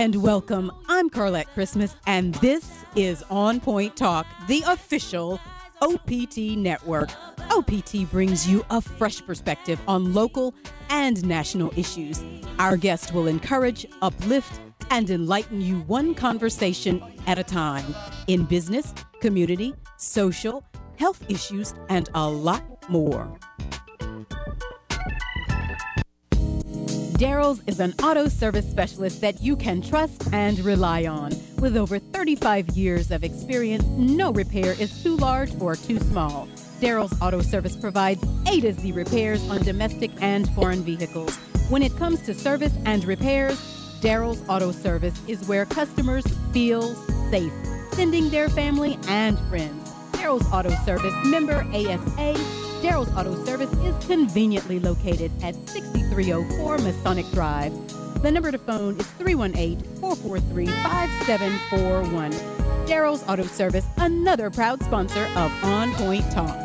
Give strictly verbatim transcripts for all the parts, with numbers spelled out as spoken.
and welcome. I'm Carlette Christmas, and this is On Point Talk, the official O P T network. O P T brings you a fresh perspective on local and national issues. Our guest will encourage, uplift, and enlighten you one conversation at a time in business, community, social, health issues, and a lot more. Daryl's is an auto service specialist that you can trust and rely on. With over thirty-five years of experience, no repair is too large or too small. Daryl's Auto Service provides A to Z repairs on domestic and foreign vehicles. When it comes to service and repairs, Daryl's Auto Service is where customers feel safe, sending their family and friends. Daryl's Auto Service, member A S A. Daryl's Auto Service is conveniently located at sixty-three oh four Masonic Drive. The number to phone is three one eight, four four three, five seven four one. Daryl's Auto Service, another proud sponsor of On Point Talk.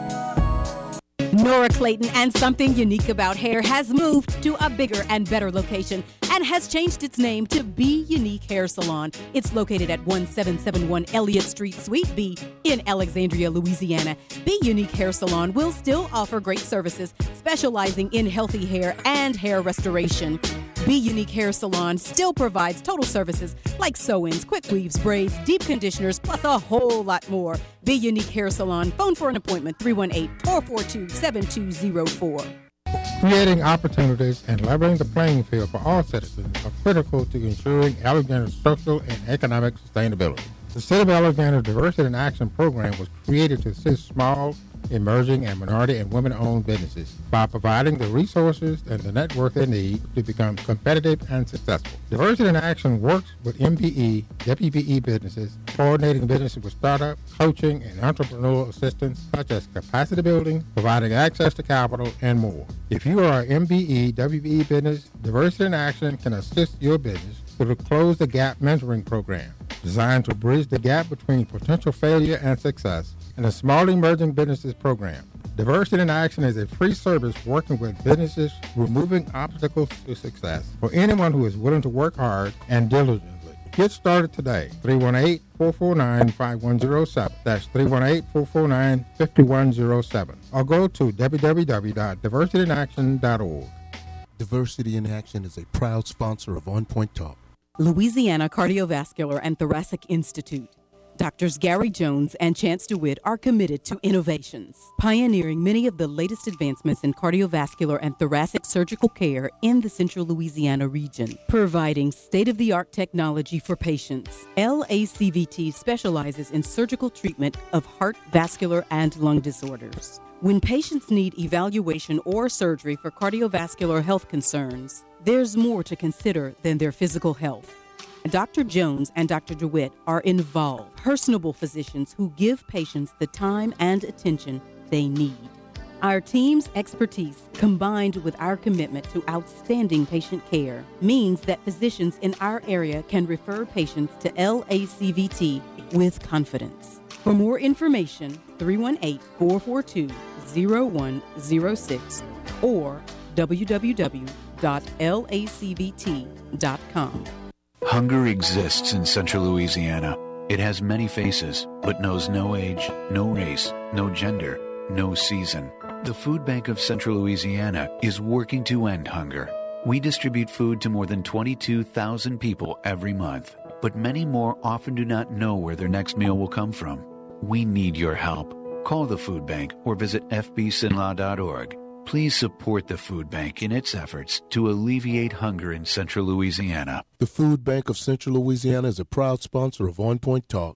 Nora Clayton and Something Unique About Hair has moved to a bigger and better location and has changed its name to Be Unique Hair Salon. It's located at one seven seven one Elliott Street, Suite B in Alexandria, Louisiana. Be Unique Hair Salon will still offer great services, specializing in healthy hair and hair restoration. Be Unique Hair Salon still provides total services like sew-ins, quick weaves, braids, deep conditioners, plus a whole lot more. Be Unique Hair Salon. Phone for an appointment, three one eight, four four two, seven two zero four. Creating opportunities and leveling the playing field for all citizens are critical to ensuring Alexandria's social and economic sustainability. The City of Alexandria Diversity in Action program was created to assist small, emerging, and minority and women-owned businesses by providing the resources and the network they need to become competitive and successful. Diversity in Action works with M B E, W B E businesses, coordinating businesses with startup, coaching, and entrepreneurial assistance such as capacity building, providing access to capital, and more. If you are an M B E, W B E business, Diversity in Action can assist your business through the Close the Gap mentoring program, designed to bridge the gap between potential failure and success, and a Small Emerging Businesses program. Diversity in Action is a free service working with businesses removing obstacles to success for anyone who is willing to work hard and diligently. Get started today. three one eight, four four nine, five one zero seven. That's three one eight, four four nine, five one zero seven. Or go to w w w dot diversity in action dot org. Diversity in Action is a proud sponsor of On Point Talk. Louisiana Cardiovascular and Thoracic Institute. Doctors Gary Jones and Chance DeWitt are committed to innovations, pioneering many of the latest advancements in cardiovascular and thoracic surgical care in the central Louisiana region, providing state-of-the-art technology for patients. L A C V T specializes in surgical treatment of heart, vascular, and lung disorders. When patients need evaluation or surgery for cardiovascular health concerns, there's more to consider than their physical health. Doctor Jones and Doctor DeWitt are involved, personable physicians who give patients the time and attention they need. Our team's expertise, combined with our commitment to outstanding patient care, means that physicians in our area can refer patients to L A C V T with confidence. For more information, three one eight, four four two, zero one zero six or w w w dot l a c v t dot com. Hunger exists in central Louisiana. It has many faces, but knows no age, no race, no gender, no season. The Food Bank of Central Louisiana is working to end hunger. We distribute food to more than twenty-two thousand people every month, but many more often do not know where their next meal will come from. We need your help. Call the Food Bank or visit f b s i n l a dot org. Please support the Food Bank in its efforts to alleviate hunger in central Louisiana. The Food Bank of Central Louisiana is a proud sponsor of On Point Talk.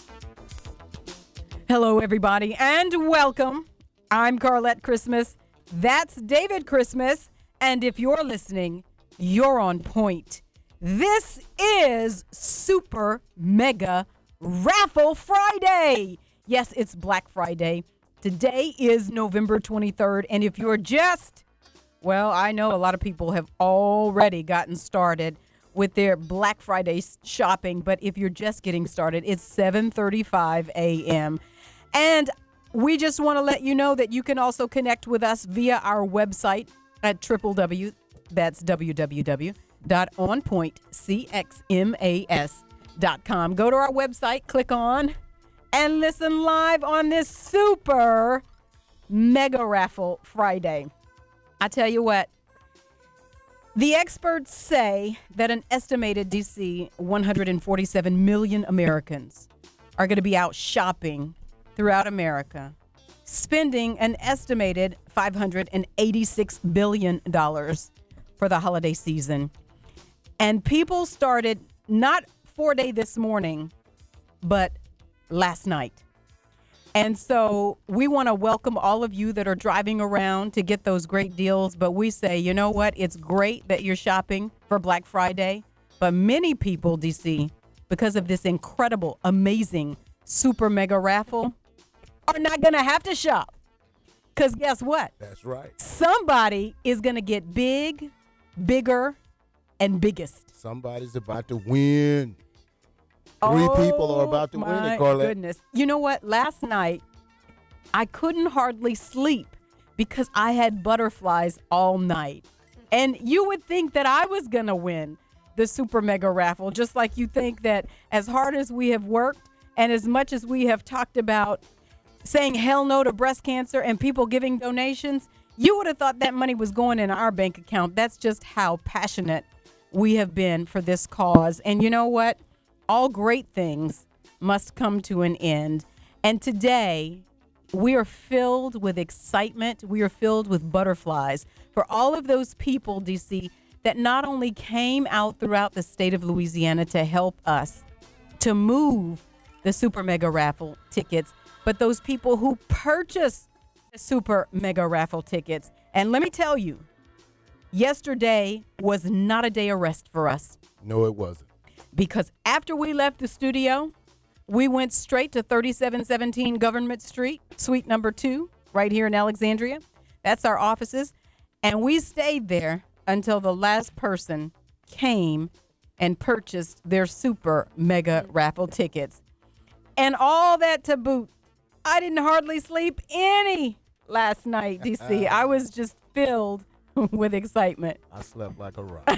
Hello, everybody, and welcome. I'm Carlette Christmas. That's David Christmas. And if you're listening, you're on point. This is Super Mega Raffle Friday. Yes, it's Black Friday. Today is November twenty-third. And if you're just, well, I know a lot of people have already gotten started with their Black Friday shopping. But if you're just getting started, it's seven thirty-five a.m. And we just want to let you know that you can also connect with us via our website at w w w, that's w w w dot on point c x m a s dot com. Go to our website, click on, and listen live on this Super Mega Raffle Friday. I tell you what, the experts say that an estimated D C one hundred forty-seven million Americans are going to be out shopping throughout America, spending an estimated five hundred eighty-six billion dollars for the holiday season. And people started not four day this morning, but last night. And so we want to welcome all of you that are driving around to get those great deals. But we say, you know what? It's great that you're shopping for Black Friday. But many people, D C, because of this incredible, amazing Super Mega Raffle, are not going to have to shop. Because guess what? That's right. Somebody is going to get big, bigger, and biggest. Somebody's about to win. Three Oh, people are about to win my it, Carlette. goodness. You know what? Last night, I couldn't hardly sleep because I had butterflies all night. And you would think that I was going to win the Super Mega Raffle, just like you think that as hard as we have worked and as much as we have talked about saying hell no to breast cancer and people giving donations, you would have thought that money was going in our bank account. That's just how passionate we have been for this cause. And you know what? All great things must come to an end. And today, we are filled with excitement. We are filled with butterflies for all of those people, D C, that not only came out throughout the state of Louisiana to help us to move the Super Mega Raffle tickets, but those people who purchased the Super Mega Raffle tickets. And let me tell you, yesterday was not a day of rest for us. No, it wasn't. Because after we left the studio, we went straight to thirty-seven seventeen Government Street, suite number two, right here in Alexandria. That's our offices. And we stayed there until the last person came and purchased their Super Mega Raffle tickets. And all that to boot, I didn't hardly sleep any last night, D C. I was just filled with excitement. I slept like a rock.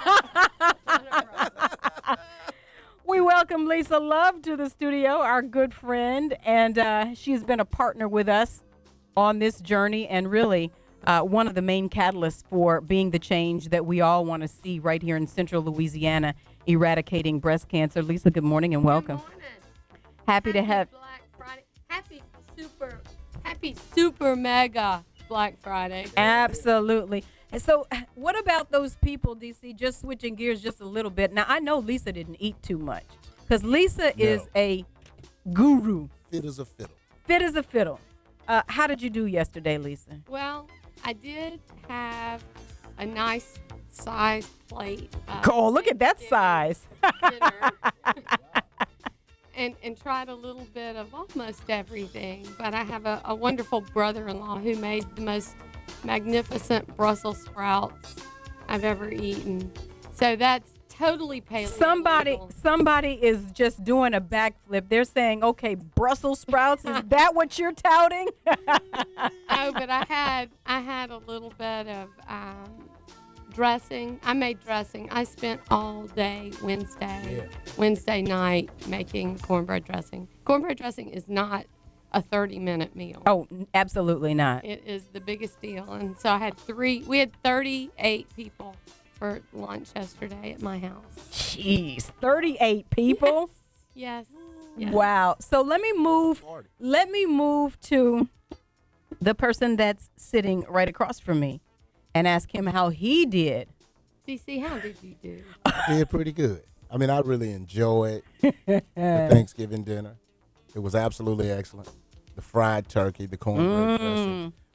We welcome Lisa Love to the studio, our good friend, and uh, she's been a partner with us on this journey and really uh, one of the main catalysts for being the change that we all want to see right here in central Louisiana, eradicating breast cancer. Lisa, good morning and welcome. Good morning. Happy, Happy to have. Black Friday. Happy super, happy super mega Black Friday. Absolutely. And so what about those people, D C, just switching gears just a little bit? Now, I know Lisa didn't eat too much because Lisa No. is a guru. Fit as a fiddle. Fit as a fiddle. Uh, how did you do yesterday, Lisa? Well, I did have a nice sized plate. Of Oh, look at that dinner- size. dinner. and and tried a little bit of almost everything. But I have a, a wonderful brother-in-law who made the most magnificent Brussels sprouts I've ever eaten. So that's totally paleo. Somebody, somebody is just doing a backflip. They're saying, "Okay, Brussels sprouts. Is that what you're touting?" No, but I had I had a little bit of um, dressing. I made dressing. I spent all day Wednesday, Yeah. Wednesday night making cornbread dressing. Cornbread dressing is not a thirty-minute meal. Oh, n- absolutely not. It is the biggest deal. And so I had three. We had thirty-eight people for lunch yesterday at my house. Jeez, thirty-eight people. Yes. Yes. Wow. So let me move. Let me move to the person that's sitting right across from me, and ask him how he did. D C, how did you do? Did pretty good. I mean, I really enjoyed the Thanksgiving dinner. It was absolutely excellent. The fried turkey, the cornbread dressing.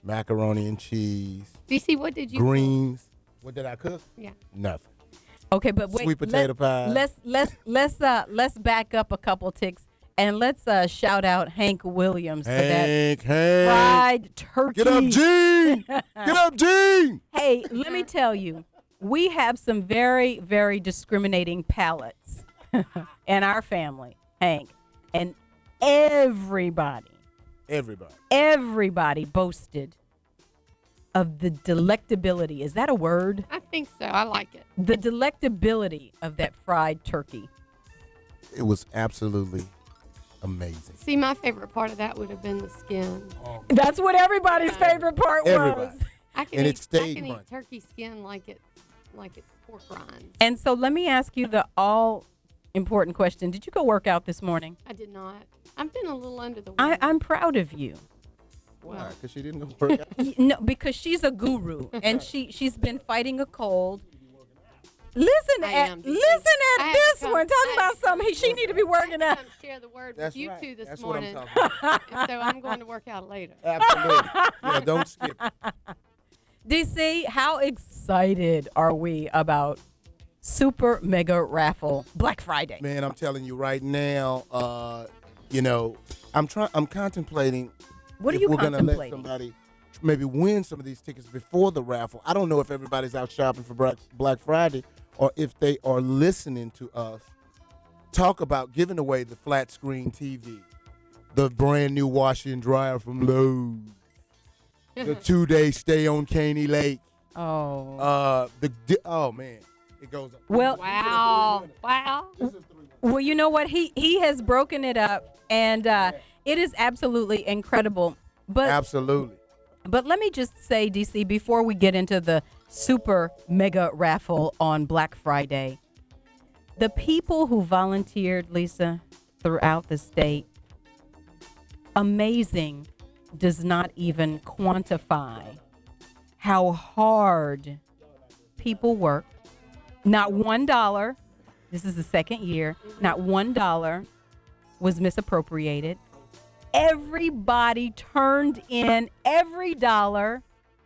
macaroni and cheese, D C, what did you greens. What did I cook? Yeah. Nothing. Okay, but wait. Sweet potato let, pie. Let's let's let's uh let's back up a couple ticks and let's uh shout out Hank Williams Hank, for that Hank. fried turkey. Get up, Gene. Get up, Gene. Hey, let me tell you, we have some very, very discriminating palates in our family, Hank. And everybody, Everybody. everybody boasted of the delectability. Is that a word? I think so. I like it. The delectability of that fried turkey. It was absolutely amazing. See, my favorite part of that would have been the skin. That's what everybody's favorite part Everybody. was. I can And eat, it stayed I can eat much. turkey skin like it, like it's pork rinds. And so let me ask you the all important question. Did you go work out this morning? I did not. I've been a little under the I, weather. I'm proud of you. Why? Because she didn't go work out. Y- No, because she's a guru and she she's been fighting a cold. Listen I at am, listen because I at have to this come- one. Talking I have about to come something he, she share- need to be working I out. have to come share the word That's with you right. two this That's what I'm morning. talking about. And so I'm going to work out later. Absolutely. Yeah, don't skip it. D C, how excited are we about Super Mega Raffle Black Friday? Man, I'm telling you right now, uh, you know, I'm trying I'm contemplating What are if you we're gonna let contemplating? somebody maybe win some of these tickets before the raffle. I don't know if everybody's out shopping for Black, Black Friday or if they are listening to us talk about giving away the flat screen T V, the brand new washer and dryer from Lowe's, the two-day stay on Caney Lake. Oh. Uh, the di- oh man, it goes up. Well- Wow. Wow. Well, you know what? He he has broken it up, and uh, it is absolutely incredible. But Absolutely. but let me just say, D C, before we get into the super mega raffle on Black Friday, the people who volunteered, Lisa, throughout the state, amazing, does not even quantify how hard people work. Not one dollar. This is the second year. Not one dollar was misappropriated. Everybody turned in every dollar,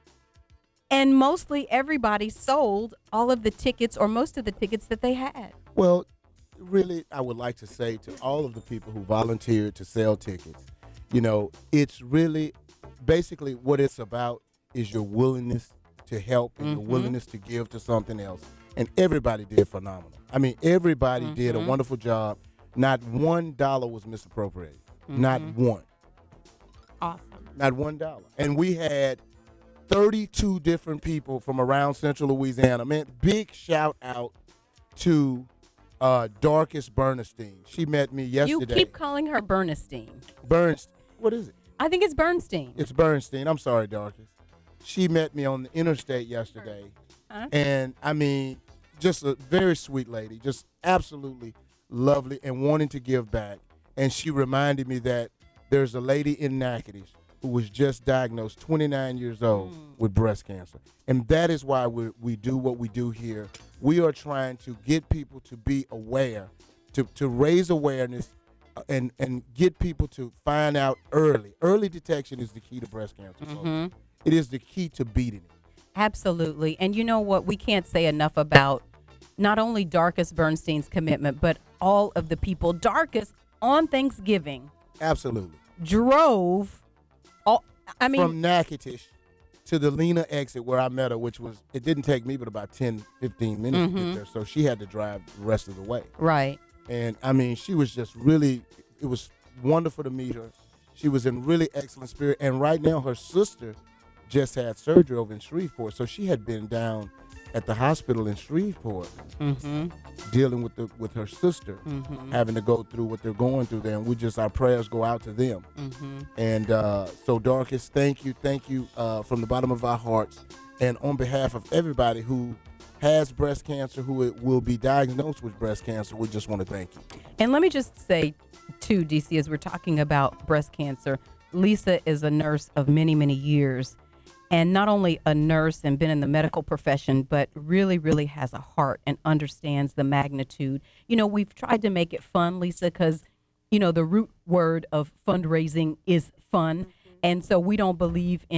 and mostly everybody sold all of the tickets or most of the tickets that they had. Well, really, I would like to say to all of the people who volunteered to sell tickets, you know, it's really basically what it's about is your willingness to help and your willingness to give to something else. And everybody did phenomenal. I mean, everybody did a wonderful job. Not one dollar was misappropriated. Not one. Awesome. Not one dollar. And we had thirty-two different people from around Central Louisiana. Man, big shout out to uh, Darkest Bernstein. She met me yesterday. You keep calling her Bernstein. Bernstein. What is it? I think it's Bernstein. It's Bernstein. I'm sorry, Darkest. She met me on the interstate yesterday. Huh? And I mean, just a very sweet lady, just absolutely lovely and wanting to give back. And she reminded me that there's a lady in Natchitoches who was just diagnosed, twenty-nine years old, with breast cancer. And that is why we we do what we do here. We are trying to get people to be aware, to, to raise awareness uh, and, and get people to find out early. Early detection is the key to breast cancer. folks. It is the key to beating it. Absolutely. And you know what? We can't say enough about not only Darkest Bernstein's commitment, but all of the people. Darkest on Thanksgiving Absolutely. drove all, I mean, From Natchitoches to the Lena exit where I met her, which was, it didn't take me but about ten, fifteen minutes to get there. So she had to drive the rest of the way. right. And I mean, she was just really, it was wonderful to meet her. She was in really excellent spirit. And right now, her sister just had surgery over in Shreveport. So she had been down at the hospital in Shreveport dealing with the with her sister, having to go through what they're going through there. And we just, our prayers go out to them. And uh, so, Darkest, thank you. Thank you uh, from the bottom of our hearts. And on behalf of everybody who has breast cancer, who will be diagnosed with breast cancer, we just want to thank you. And let me just say, too, D C, as we're talking about breast cancer, Lisa is a nurse of many, many years. And not only a nurse and been in the medical profession, but really, really has a heart and understands the magnitude. You know, we've tried to make it fun, Lisa, because, you know, the root word of fundraising is fun. And so we don't believe in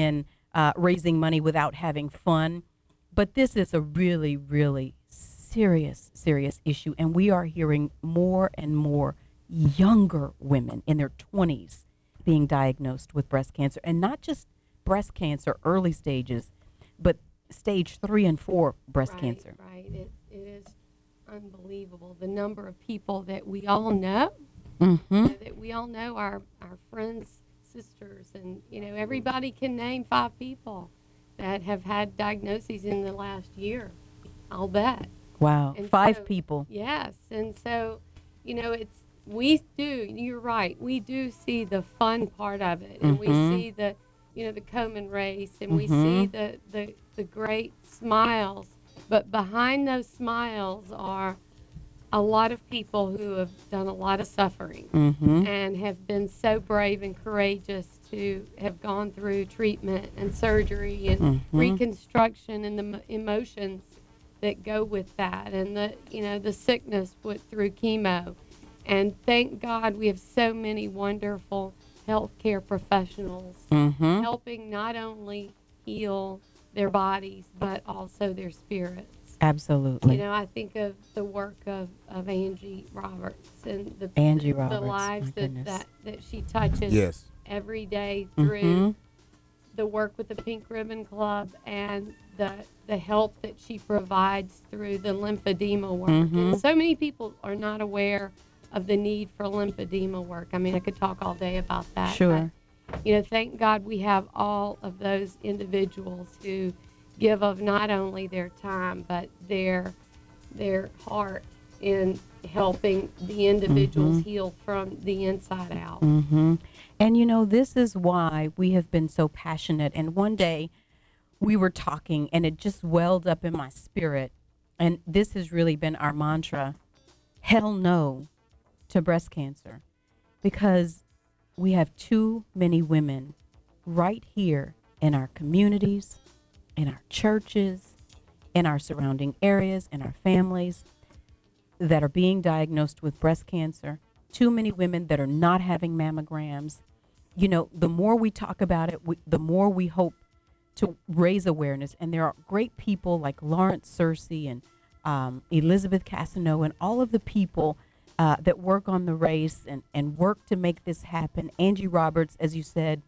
uh, raising money without having fun. But this is a really, really serious, serious issue. And we are hearing more and more younger women in their twenties being diagnosed with breast cancer. And not just breast cancer, early stages, but stage three and four breast right, cancer. Right. It, it is unbelievable. The number of people that we all know, Mm-hmm. you know, that we all know our, our friends, sisters, and, you know, everybody can name five people that have had diagnoses in the last year. I'll bet. Wow. And Five so- people. Yes. And so, you know, it's, we do, you're right, we do see the fun part of it. And Mhm. we see the, you know, the Komen race, and we see Mhm. the, the, the great smiles. But behind those smiles are a lot of people who have done a lot of suffering Mm-hmm. and have been so brave and courageous to have gone through treatment and surgery and Mhm. reconstruction and the mo- emotions that go with that, and the, you know, the sickness with through chemo. And thank God we have so many wonderful healthcare professionals Mm-hmm. helping not only heal their bodies but also their spirits. Absolutely. You know, I think of the work of, of Angie Roberts and the Angie the Roberts, lives my that, goodness. that that she touches Yes. every day through Mhm. the work with the Pink Ribbon Club and the the help that she provides through the lymphedema work. Mhm. And so many people are not aware of the need for lymphedema work. I mean, I could talk all day about that. Sure. But, you know, thank God we have all of those individuals who give of not only their time but their their heart in helping the individuals Mhm. heal from the inside out. Mm-hmm. And you know, this is why we have been so passionate. And one day we were talking and it just welled up in my spirit. And this has really been our mantra: hell no to breast cancer. Because we have too many women right here in our communities, in our churches, in our surrounding areas, in our families that are being diagnosed with breast cancer. Too many women that are not having mammograms. You know, the more we talk about it, we, the more we hope to raise awareness. And there are great people like Lawrence Searcy and um, Elizabeth Casanova and all of the people uh, that work on the race and, and work to make this happen. Angie Roberts, as you said,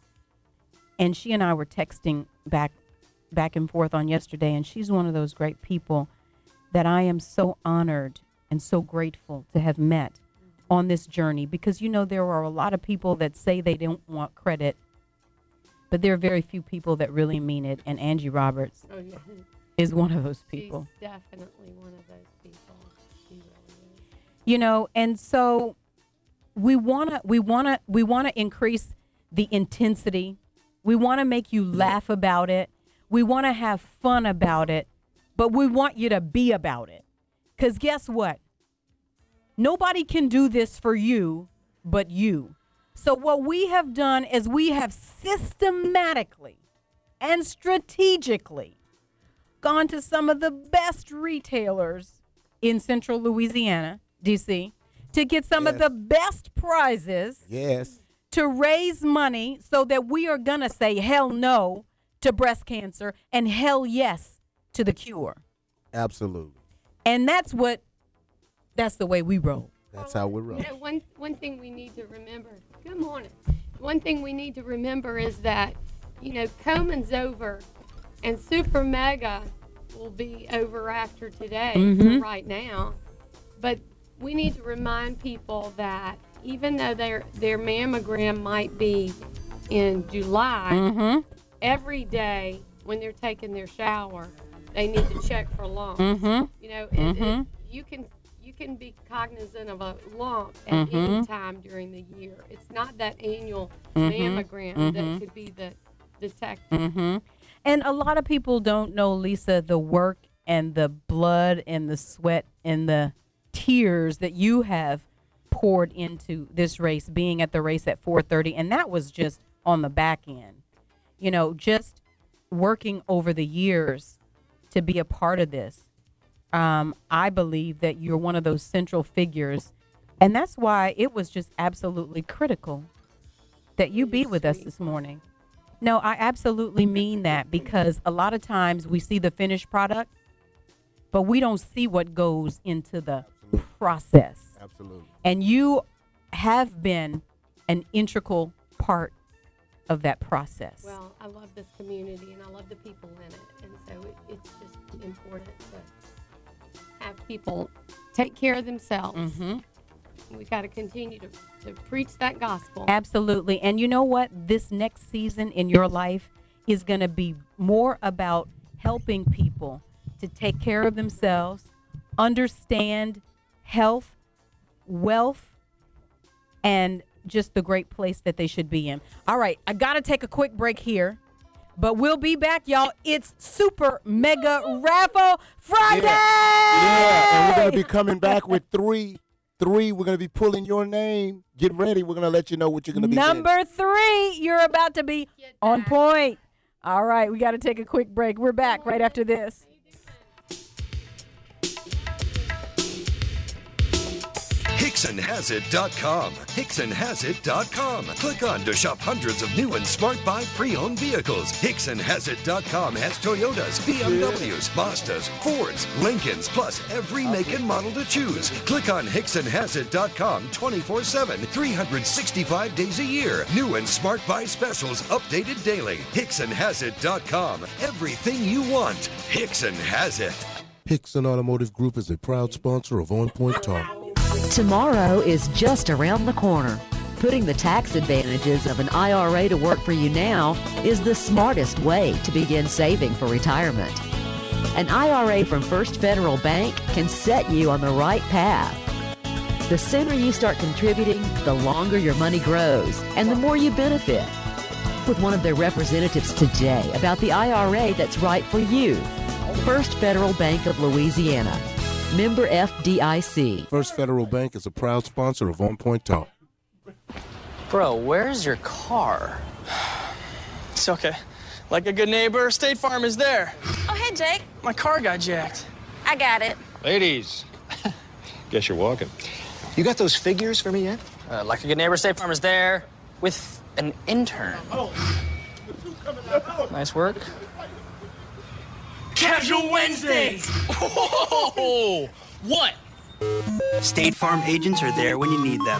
and she and I were texting back back and forth on yesterday, and she's one of those great people that I am so honored and so grateful to have met on this journey, because, you know, there are a lot of people that say they don't want credit, but there are very few people that really mean it, and Angie Roberts Oh, yeah. is one of those people. She's definitely one of those people. She really is. You know, and so we want to we want to we want to increase the intensity. We want to make you laugh about it. We want to have fun about it, but we want you to be about it. Cuz guess what? Nobody can do this for you but you. So what we have done is we have systematically and strategically gone to some of the best retailers in Central Louisiana, D C, to get some of Yes. the best prizes Yes. to raise money so that we are going to say hell no to breast cancer and hell yes to the cure. Absolutely. And that's what, that's the way we roll. That's how we roll. You know, one one thing we need to remember. Good morning. One thing we need to remember is that, you know, Komen's over, and Super Mega will be over after today for Mhm. right now. But we need to remind people that even though their their mammogram might be in July, Mm-hmm. every day when they're taking their shower, they need to check for lumps. Mm-hmm. You know, it, it, Mhm. you can you can be cognizant of a lump at Mhm. any time during the year. It's not that annual Mhm. mammogram Mhm. that could be the detector. Mm-hmm. And a lot of people don't know, Lisa, the work and the blood and the sweat and the tears that you have poured into this race, being at the race at four thirty. And that was just on the back end. You know, just working over the years to be a part of this. Um, I believe that you're one of those central figures. And that's why it was just absolutely critical that you be with us this morning. No, I absolutely mean that, because a lot of times we see the finished product, but we don't see what goes into the Absolutely. process. Absolutely. And you have been an integral part of that process. Well, I love this community and I love the people in it. And so it, it's just important to have people take care of themselves. Mm-hmm. We've got to continue to, to preach that gospel. Absolutely. And you know what? This next season in your life is going to be more about helping people to take care of themselves, understand health, wealth, and just the great place that they should be in. All right, I got to take a quick break here, but we'll be back, y'all. It's Super Mega Raffle Friday! Yeah, yeah. And we're going to be coming back with three. Three, we're going to be pulling your name. Get ready. We're going to let you know what you're going to be Number winning. three, you're about to be on point. All right, we got to take a quick break. We're back right after this. Hickson Has It dot com. Hickson Has It dot com. Click on to shop hundreds of new and smart buy pre-owned vehicles. Hickson Has It dot com has Toyotas, B M Ws, Mazdas, Fords, Lincolns, plus every make and model to choose. Click on Hickson Has It dot com twenty-four seven, three hundred sixty-five days a year. New and smart buy specials updated daily. Hickson Has It dot com. Everything you want. Hickson has it. Hickson Automotive Group is a proud sponsor of On Point Talk. Tomorrow is just around the corner. Putting the tax advantages of an I R A to work for you now is the smartest way to begin saving for retirement. An I R A from First Federal Bank can set you on the right path. The sooner you start contributing, the longer your money grows and the more you benefit. With one of their representatives today about the I R A that's right for you. First Federal Bank of Louisiana. Member F D I C. First Federal Bank is a proud sponsor of On Point Talk. Bro, where's your car? It's okay. Like a good neighbor, State Farm is there. Oh, hey, Jake. My car got jacked. I got it. Ladies, guess you're walking. You got those figures for me yet? Uh, like a good neighbor, State Farm is there with an intern. Oh. Nice work. Casual Wednesdays! Oh, what? State Farm agents are there when you need them.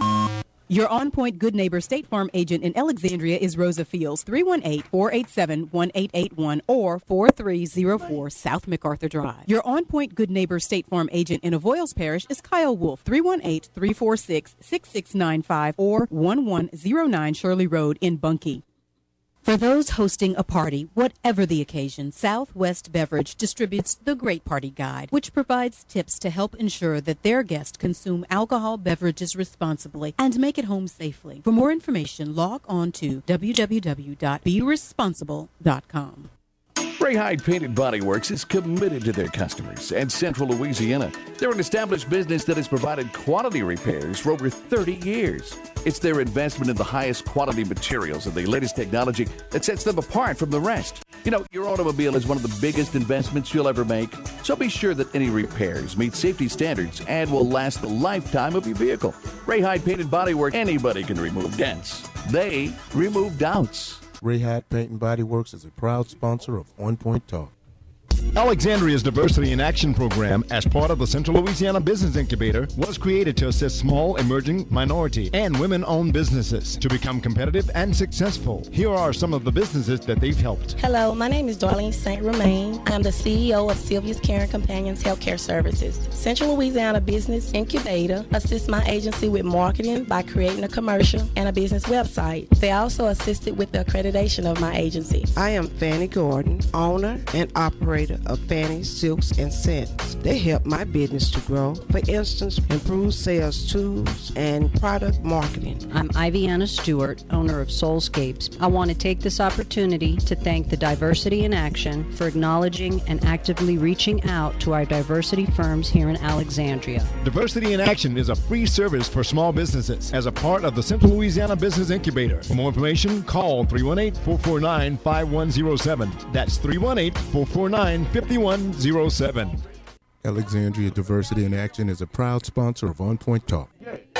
Your On Point Good Neighbor State Farm agent in Alexandria is Rosa Fields, three one eight, four eight seven, one eight eight one or four three zero four South MacArthur Drive. Your On Point Good Neighbor State Farm agent in Avoyles Parish is Kyle Wolf, three one eight, three four six, six six nine five or one one zero nine Shirley Road in Bunkie. For those hosting a party, whatever the occasion, Southwest Beverage distributes the Great Party Guide, which provides tips to help ensure that their guests consume alcohol beverages responsibly and make it home safely. For more information, log on to w w w dot be responsible dot com. Ray Hyde Painted Body Works is committed to their customers and Central Louisiana. They're an established business that has provided quality repairs for over thirty years. It's their investment in the highest quality materials and the latest technology that sets them apart from the rest. You know, your automobile is one of the biggest investments you'll ever make, so be sure that any repairs meet safety standards and will last the lifetime of your vehicle. Ray Hyde Painted Body Works, anybody can remove dents. They remove doubts. Ray Hyde Paint and Body Works is a proud sponsor of On Point Talk. Alexandria's Diversity in Action program, as part of the Central Louisiana Business Incubator, was created to assist small, emerging, minority, and women-owned businesses to become competitive and successful. Here are some of the businesses that they've helped. Hello, my name is Darlene Saint Romain. I'm the C E O of Sylvia's Caring Companions Healthcare Services. Central Louisiana Business Incubator assists my agency with marketing by creating a commercial and a business website. They also assisted with the accreditation of my agency. I am Fanny Gordon, owner and operator of Fanny Silks and Scents. They help my business to grow. For instance, improve sales tools and product marketing. I'm Iviana Stewart, owner of Soulscapes. I want to take this opportunity to thank the Diversity in Action for acknowledging and actively reaching out to our diversity firms here in Alexandria. Diversity in Action is a free service for small businesses as a part of the Central Louisiana Business Incubator. For more information, call three one eight, four four nine, five one zero seven. That's three one eight, four four nine, five one zero seven. Alexandria Diversity in Action is a proud sponsor of On Point Talk.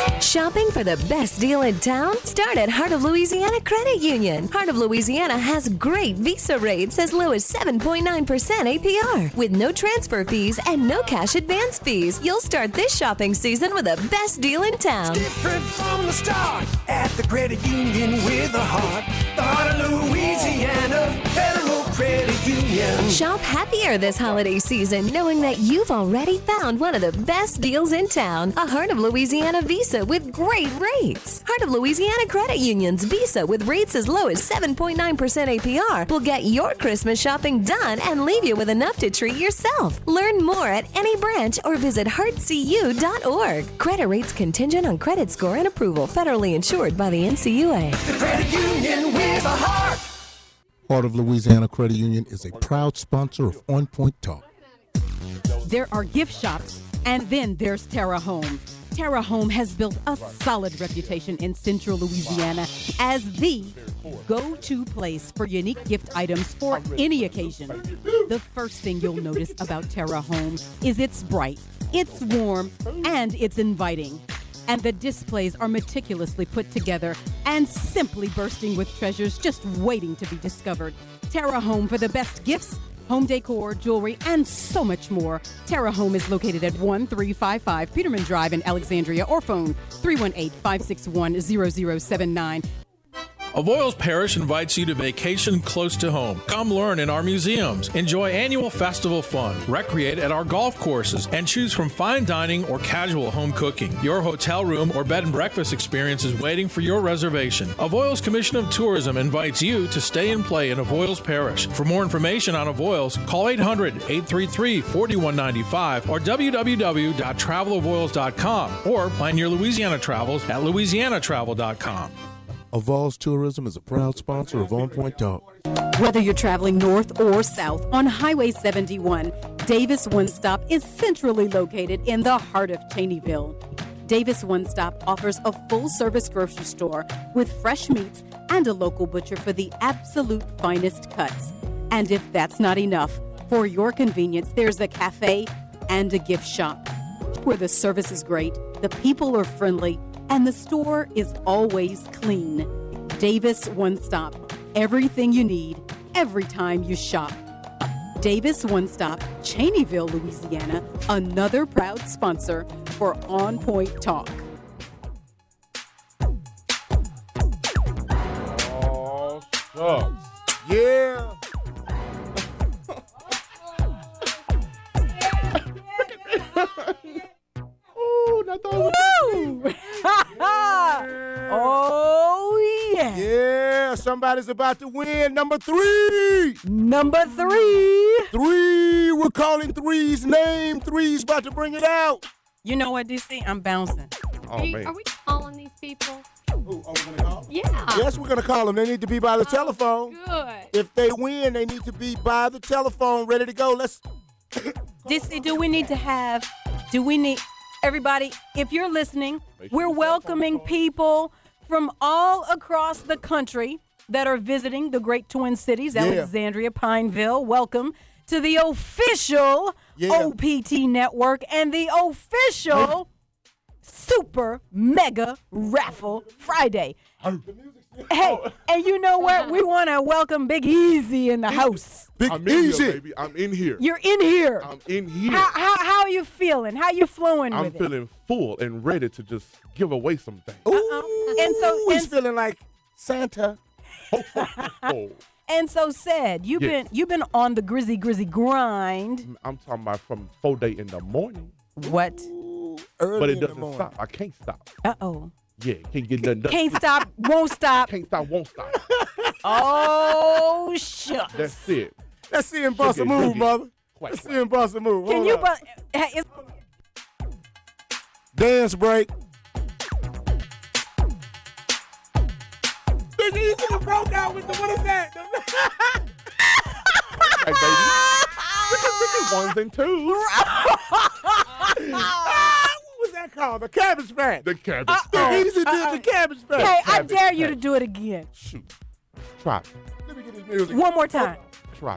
Shopping for the best deal in town? Start at Heart of Louisiana Credit Union. Heart of Louisiana has great Visa rates as low as seven point nine percent A P R with no transfer fees and no cash advance fees. You'll start this shopping season with the best deal in town. Different from the start at the credit union with a heart. The Heart of Louisiana Federal Credit Union. Shop happier this holiday season knowing that you've already found one of the best deals in town. A Heart of Louisiana Visa with great rates. Heart of Louisiana Credit Union's Visa with rates as low as seven point nine percent A P R will get your Christmas shopping done and leave you with enough to treat yourself. Learn more at any branch or visit heart c u dot org. Credit rates contingent on credit score and approval. Federally insured by the N C U A. The credit union with a heart. Heart of Louisiana Credit Union is a proud sponsor of On Point Talk. There are gift shops, and then there's Terra Home. Terra Home has built a solid reputation in Central Louisiana as the go-to place for unique gift items for any occasion. The first thing you'll notice about Terra Home is it's bright, it's warm, and it's inviting. And the displays are meticulously put together and simply bursting with treasures just waiting to be discovered. Terra Home for the best gifts, home decor, jewelry, and so much more. Terra Home is located at one three five five Peterman Drive in Alexandria, or phone three one eight, five six one, zero zero seven nine. Avoyles Parish invites you to vacation close to home. Come learn in our museums, enjoy annual festival fun, recreate at our golf courses, and choose from fine dining or casual home cooking. Your hotel room or bed and breakfast experience is waiting for your reservation. Avoyles Commission of Tourism invites you to stay and play in Avoyles Parish. For more information on Avoyles, call eight hundred, eight three three, four one nine five or w w w dot travel avoyles dot com or plan your Louisiana travels at louisiana travel dot com. Avoyles Tourism is a proud sponsor of On Point Talk. Whether you're traveling north or south on Highway seventy-one, Davis One Stop is centrally located in the heart of Cheneyville. Davis One Stop offers a full-service grocery store with fresh meats and a local butcher for the absolute finest cuts. And if that's not enough, for your convenience, there's a cafe and a gift shop where the service is great, the people are friendly, and the store is always clean. Davis One Stop. Everything you need, every time you shop. Davis One Stop, Cheneyville, Louisiana, another proud sponsor for On Point Talk. Oh, shucks. Yeah. Ooh, not those. Woo! Oh, yeah. Yeah, somebody's about to win. Number three. Number three. Three. We're calling three's name. Three's about to bring it out. You know what, D C? I'm bouncing. Oh, are, you, man. are we calling these people? Ooh, are we gonna call? Yeah. Yes, we're going to call them. They need to be by the telephone. Good. If they win, they need to be by the telephone, ready to go. Let's. D C, do we need to have, do we need, everybody, if you're listening, we're welcoming people from all across the country that are visiting the great Twin Cities, Yeah. Alexandria, Pineville. Welcome to the official Yeah. O P T Network and the official Super Mega Raffle Friday. Hey, and you know what? We want to welcome Big Easy in the house. Big I'm in Easy. here, baby. I'm in here. You're in here. I'm in here. How, how, how are you feeling? How you flowing I'm with it? feeling full and ready to just give away some things. Ooh, And so- he's and- feeling like Santa. Oh, And so said, you've Yes. been you've been on the grizzy grizzy grind. I'm talking about from four day in the morning, What? Ooh, early but it in the doesn't morning. stop. I can't stop. Uh oh. Yeah, can't get nothing done. Can't stop, won't stop. Can't stop, won't stop. Oh shucks. That's it. Let's see him bust a Sugar, move, sugar. mother. Quack, Let's see him bust a move. Can Hold you up. but hey, it's, Dance break. Big Easy was broke out with the, what is that? Hey, baby. Look at, look at ones and twos. Ah, what was that called? The Cabbage Patch. The cabbage. Uh, Big uh, Easy did uh, the Cabbage Patch. hey, I Cabbage dare you to patch. do it again. Shoot. Try it. Let me get his music. One more time. Try it.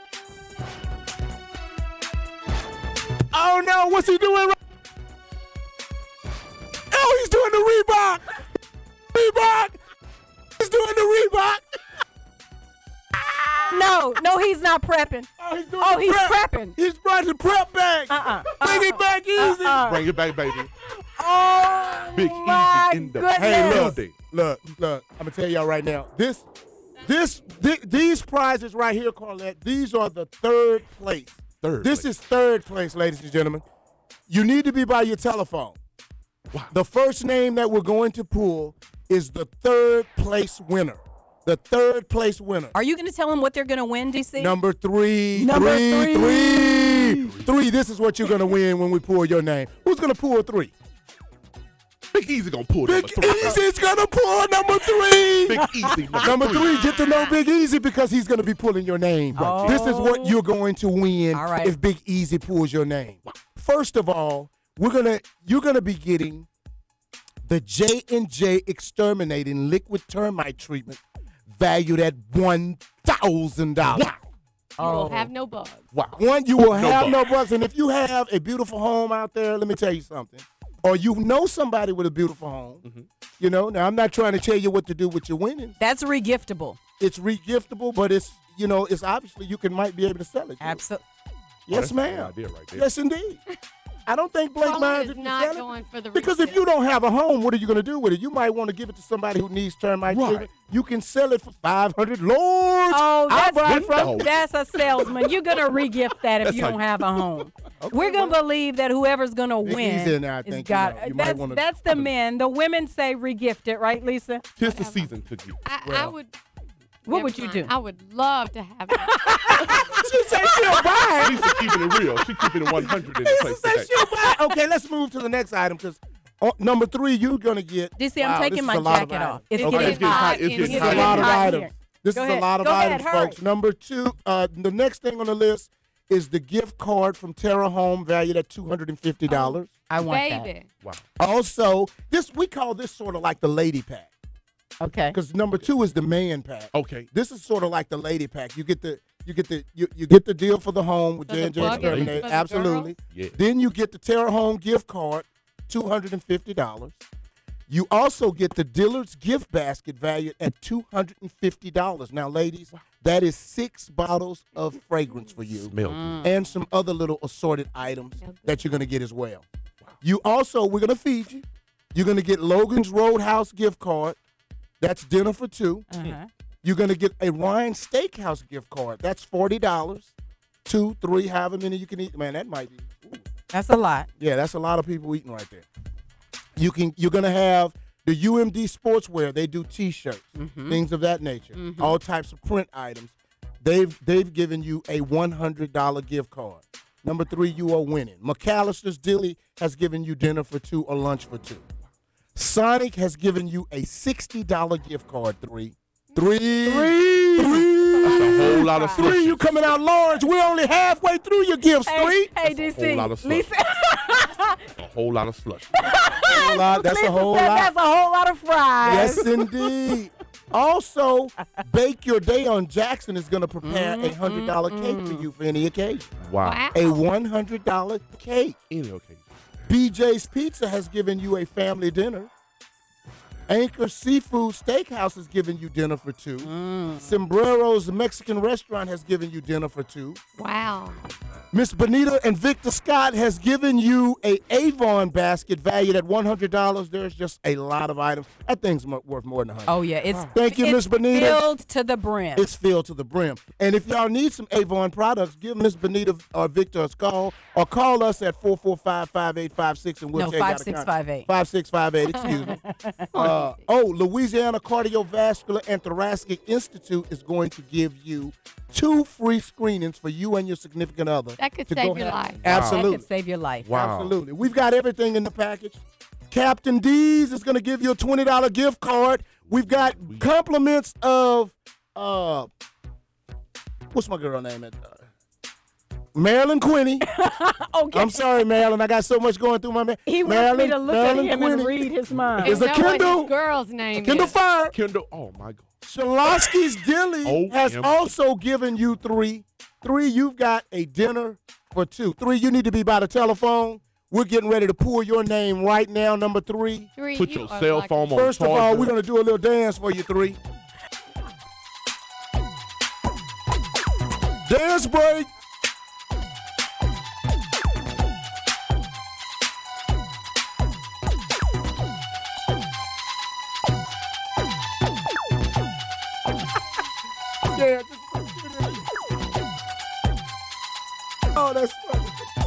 Oh no, what's he doing? Oh, he's not prepping. Oh, he's doing Oh, the he's prep. prepping. He's brought the prep back. Uh-uh. Bring it back easy. Uh-uh. Bring it back, baby. Oh, Big my Easy in the goodness. Hey, look, building. look, look. I'm gonna tell y'all right now. This, this, thi- these prizes right here, Carlette. These are the third place. Third. This place. is third place, ladies and gentlemen. You need to be by your telephone. Wow. The first name that we're going to pull is the third place winner. The third place winner. Are you going to tell them what they're going to win, D C? Number three. Number three, three. three. Three. This is what you're going to win when we pull your name. Who's going to pull three? Big Easy gonna pull Big number three. Easy's going to pull number three. Big Easy number, Number three. three, get to know Big Easy because he's going to be pulling your name. Oh. This is what you're going to win All right. if Big Easy pulls your name. First of all, we're gonna you're gonna be getting the J and J Exterminating Liquid Termite Treatment, valued at one thousand dollars. You will have no bugs. Wow. One, you will No have bugs. no bugs, and if you have a beautiful home out there, let me tell you something. Or you know somebody with a beautiful home. Mm-hmm. You know, now I'm not trying to tell you what to do with your winnings. That's regiftable. It's regiftable, but it's you know, it's obviously you can might be able to sell it. Absolutely. Yes, Oh, that's a ma'am. good idea right there. Yes, indeed. I don't think Blake Paula minds is if you not sell it. going for the Because if you don't have a home, what are you going to do with it? You might want to give it to somebody who needs termite Right. treatment. You can sell it for five hundred. Lord, Oh, I'll that's, buy it from you. that's a salesman. You're going to regift that if That's you like- don't have a home. Okay, We're going to well, believe that whoever's going to Big win Easy and I is think, you got. know, you might that's, wanna- that's the men. The women say regift it, right, Lisa? Tis the season to give. I, I Well, would. What never would you mind. do? I would love to have it. She said she'll buy it. Lisa keeping it real. She keeping it one hundred in the Lisa place said today. she'll buy it. Okay, let's move to the next item because number three, you're going to get. D C, I'm wow, taking this is my a lot of jacket off. items. It's Okay, getting it's getting hot. hot. It's in getting This is here. a lot of hot items. here. This Go is ahead. a lot of Go ahead, items, hurry. folks. Number two, uh, the next thing on the list is the gift card from Terra Home, valued at two hundred fifty dollars. I want Baby. Wow. Also, this we call this sort of like the lady pack that. Okay. because number two is the man pack. Okay. This is sort of like the lady pack. You get the you get the you, you get the deal for the home with For J the and J bucket Exterminate. for the Absolutely. Yeah. Then you get the Terra Home gift card, two hundred and fifty dollars. You also get the Dillard's gift basket valued at two hundred and fifty dollars. Now, ladies, that is six bottles of fragrance for you Smell Mm. good. and some other little assorted items that you're going to get as well. You also, we're going to feed you. You're going to get Logan's Roadhouse gift card. That's dinner for two. Uh-huh. You're going to get a Ryan Steakhouse gift card. That's forty dollars. Two, three, however many you can eat. Man, that might be. Ooh. That's a lot. Yeah, that's a lot of people eating right there. You can, you're going to have the U M D Sportswear. They do T-shirts, Mhm. things of that nature, Mhm. all types of print items. They've they've given you a one hundred dollars gift card. Number three, you are winning. McAllister's Dilly has given you dinner for two or lunch for two. Sonic has given you a sixty dollars gift card. Three. Three. Three. Three. That's a whole lot of Three, you coming out large. We're only halfway through your gifts. Hey, Three. hey, That's a D C. whole lot of slush. Lisa, A whole lot of slush. Whole lot. That's Lisa a whole said lot. that's a whole lot of fries. Yes, indeed. Also, Bake Your Day on Jackson is going to prepare a one hundred dollars cake for you for any occasion. Wow. Wow. A one hundred dollars cake. Any occasion. B J's Pizza has given you a family dinner. Anchor Seafood Steakhouse has given you dinner for two. Sombrero's Mexican Restaurant has given you dinner for two. Wow. Miss Bonita and Victor Scott has given you a Avon basket valued at one hundred dollars. There's just a lot of items. That thing's mo- worth more than one hundred dollars. Oh, yeah. It's Thank you, it's Miss Bonita. filled to the brim. It's filled to the brim. And if y'all need some Avon products, give Miss Bonita or Victor a call or call us at four four five, five eight five six and we'll No, tell you how to five six contact- five eight. five six five eight, excuse me. Uh, oh, Louisiana Cardiovascular and Thoracic Institute is going to give you two free screenings for you and your significant other. That could to save go your have- life. Absolutely. That could save your life. Wow. Absolutely. We've got everything in the package. Captain D's is going to give you a twenty dollars gift card. We've got compliments of, uh, what's my girl name? At, uh, Marilyn Quinney. Okay. I'm sorry, Marilyn. I got so much going through my mind. He wants Marilyn, me to look Marilyn at him Quinney. and read his mind. Is You a know what Kindle. his girl's name Kindle is. Fire. Kendall. Oh, my God. Shalosky's Dilly O has M G. also given you three. Three, you've got a dinner for two. Three, you need to be by the telephone. We're getting ready to pull your name right now, number three. Three, Put you your are cell lucky. phone on First of all, charger. we're going to do a little dance for you, three. Dance break. Yeah. Oh, that's funny.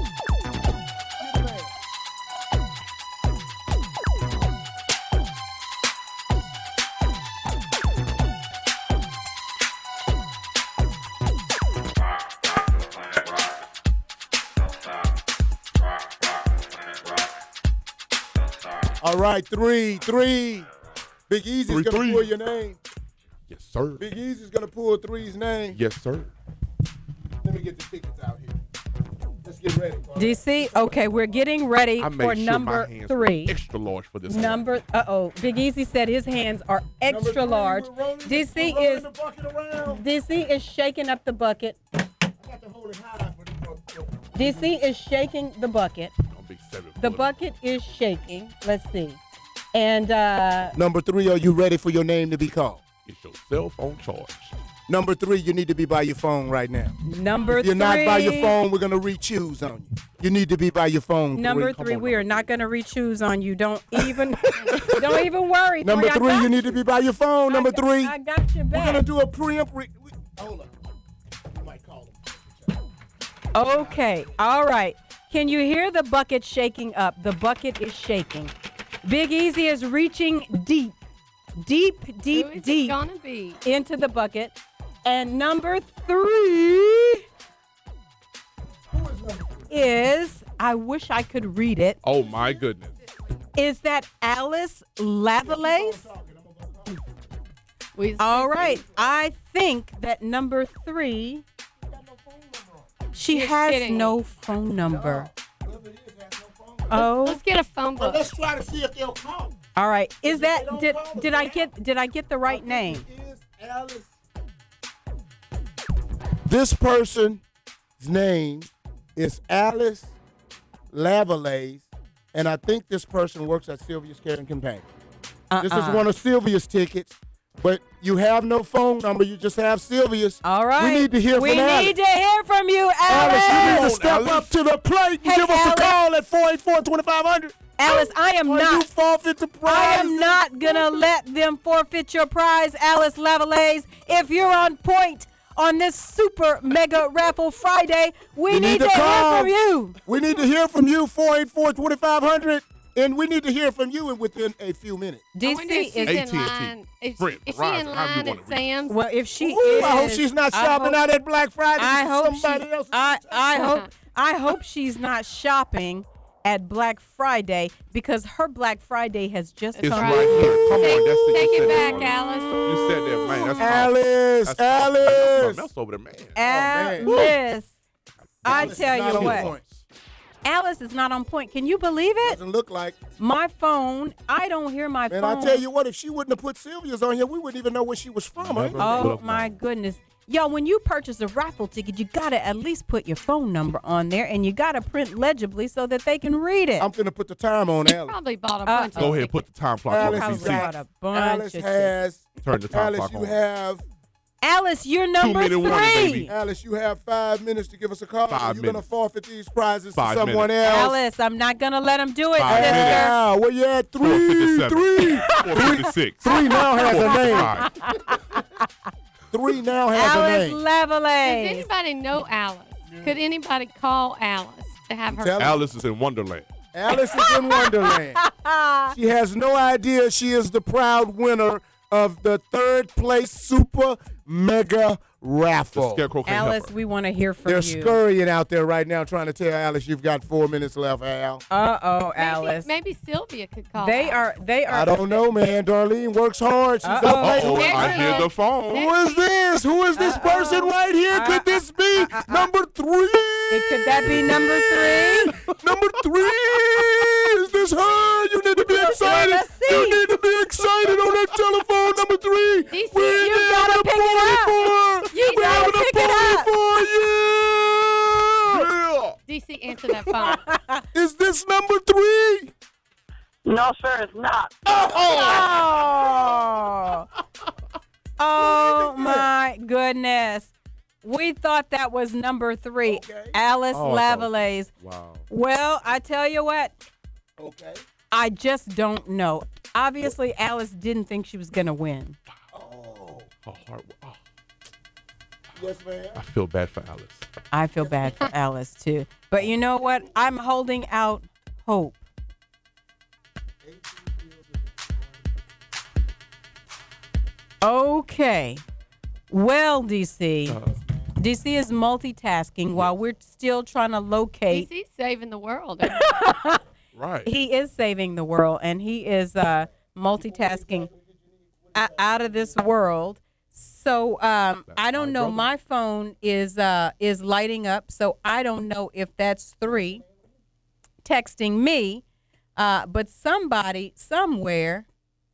All right, three, three. Big Easy's Three, gonna three. pull your name. Yes, sir. Big Easy's gonna pull three's name. Yes, sir. Let me get the tickets out here. Let's get ready. D C, okay, we're getting ready I for made sure number my hands three. were extra large for this. Number, uh oh, Big Easy said his hands are extra three, large. we're rolling- D C we're rolling is the bucket around. D C is shaking up the bucket. I got to hold it high for this. D C is shaking the bucket. Don't be seven The footer. bucket is shaking. Let's see. And uh Number three, are you ready for your name to be called? Get your cell phone charged. Number three, you need to be by your phone right now. number If you're three. not by your phone, we're gonna re-choose on you. You need to be by your phone. Number Come three, on, we are not going to re-choose on you. Don't even, don't even worry. Number Tori, I three, got you need to be by your phone. Number three, I got your we're back. gonna do a preempt. Re- we- hold up. You might call him. Okay, all right. Can you hear the bucket shaking up? The bucket is shaking. Big Easy is reaching deep, deep, deep, Who is it deep gonna be? into the bucket. And number three is, I wish I could read it. Oh my goodness. Is that Alice Lavalace? We- All right. I think that number three, she You're has kidding no me. phone number. Oh, Let's get a phone Well, book. let's try to see if they'll call. all right. Is They that don't did call us. did I get did I get the right name? Is Alice. This person's name is Alice Lavalace, and I think this person works at Sylvia's Caring Companion. This is Uh-uh. one of Sylvia's tickets, but you have no phone number. You just have Sylvia's. All right. We need to hear We from Alice. need to hear from you, Alice. Alice, you need to Alice. step up to the plate and Hey, give us Alice. a call at four eight four, two five zero zero. Alice, I am Or you not. forfeit the prize. I am not gonna let them forfeit your prize, Alice Lavalace. If you're on point on this super mega raffle Friday, we You need, to, call. hear from you. We need to hear from you, four eight four, two five zero zero. And we need to hear from you in within a few minutes. I D wonder C if she's is. A T in and T. line. Is, Sprint, is she Verizon, in however you line wanna at read it. Sam's? Well, if she Ooh, is, I hope she's not I shopping hope- out at Black Friday. I hope somebody she, else. I, I hope I hope she's not shopping at Black Friday because her Black Friday has just It's come. right here. Come Take, on, that's it. take You it said back, that, Alice. You said that, man. That's Alice, That's Alice. That's over there, man. Alice, I Alice is tell not you on what, point. Alice is not on point. Can you believe it? Doesn't look like. My phone, I don't hear my Man, phone. I tell you what, if she wouldn't have put Sylvia's on here, we wouldn't even know where she was from. Huh? Oh my goodness. Yo, when you purchase a raffle ticket, you gotta at least put your phone number on there and you gotta print legibly so that they can read it. I'm finna put the time on Alice. Probably bought a Uh, bunch Go of ahead, put the time clock on. Alice, Probably is C C. got a bunch Alice of has. Turn the time Alice, clock you on. have. Alice, you're number minute three. warning, baby. Alice, you have five minutes to give us a call. Five You're gonna minutes. forfeit these prizes Five to someone minutes. else. Alice, I'm not gonna let him do it, Five sister. minutes. Yeah, where you at? four Three, fifty-seven. three. four fifty-six. Three now has a name. four fifty-five. Three now has Alice a name. Does Lavalace. anybody know Alice? Could anybody call Alice to have her? Tell her. Alice is in Wonderland. Alice is in Wonderland. She has no idea she is the proud winner of the third place Super Mega The Raffle. scarecrow can't Alice, help her. we want to hear from They're you. scurrying out there right now trying to tell Alice you've got four minutes left, Al. Uh oh, Maybe- Alice. Maybe Sylvia could call. They Alice. are. They are. I don't know, man. Darlene works hard. She's Uh-oh. up late. Uh-oh, There I she hear is. the phone. Who is this? Who is this person right here? Could this be number three? Could that be number three? Number three! Is this her? You need to be excited. Let's see. You need to be excited on that telephone. Number three. D C, We're you in there gotta having a pick it party up. for. You We're gotta having pick a it party up. for you. D C, answer that phone. Is this number three? No, sir, it's not. Oh. Oh my goodness. We thought that was number three, okay. Alice Oh, Lavalley's. Wow. Well, I tell you what. Okay. I just don't know. Obviously, Alice didn't think she was going to win. Oh. Oh, hard. Oh. Yes, ma'am. I feel bad for Alice. I feel bad for Alice, too. But you know what? I'm holding out hope. Okay. Well, D C. Uh, D C is multitasking while we're still trying to locate. D C's saving the world. Right. He is saving the world, and he is uh, multitasking a- out of this world. So um, I don't know. My phone is uh, is lighting up, so I don't know if that's three texting me. Uh, but somebody somewhere,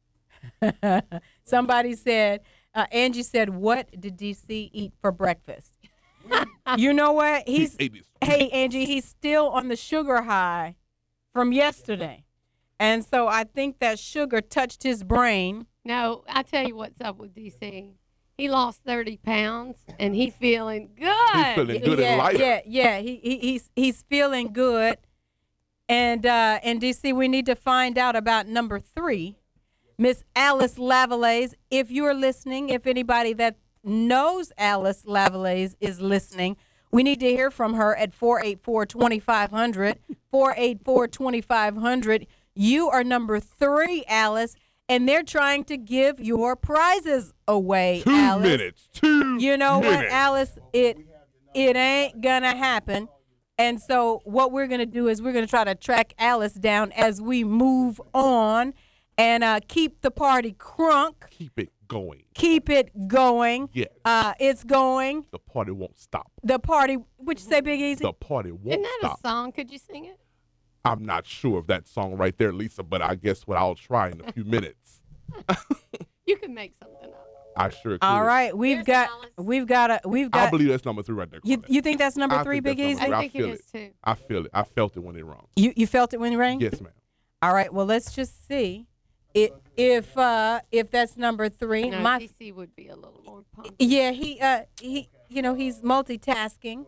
somebody said, uh, Angie said, "What did D C eat for breakfast?" You know what? He's hey Angie, he's still on the sugar high from yesterday, and so I think that sugar touched his brain. No, I tell you what's up with D C. He lost thirty pounds, and he's feeling good. He's feeling good yeah, and lighter. Yeah, yeah, he, he he's he's feeling good, and uh, and D C, we need to find out about number three, Miss Alice Lavalley's. If you're listening, if anybody that knows Alice Lavalley's is listening, we need to hear from her at four eight four, two five zero zero, four eight four, two five zero zero. You are number three, Alice, and they're trying to give your prizes away, Two Alice. minutes. Two You know minutes. what, Alice? It it ain't gonna happen. And so what we're gonna do is we're gonna try to track Alice down as we move on and uh, keep the party crunk. Keep it going. Keep it going. Yes. Uh, it's going. The party won't stop. The party. What you say, Big Easy? The party won't Isn't that stop. a song? Could you sing it? I'm not sure of that song right there, Lisa, but I guess what I'll try in a few minutes. You can make something up. I sure could. All right, we've Here's got Alice. we've got a we've I got. believe that's number three right there. You you think that's number I three, think Big that's Easy? number I three. think it feel is, too. I feel it. I felt it when it rung. You you felt it when it rang? Yes, ma'am. All right. Well, let's just see it, if uh if that's number three. No, My D C would be a little more pumped. yeah, he uh he you know he's multitasking.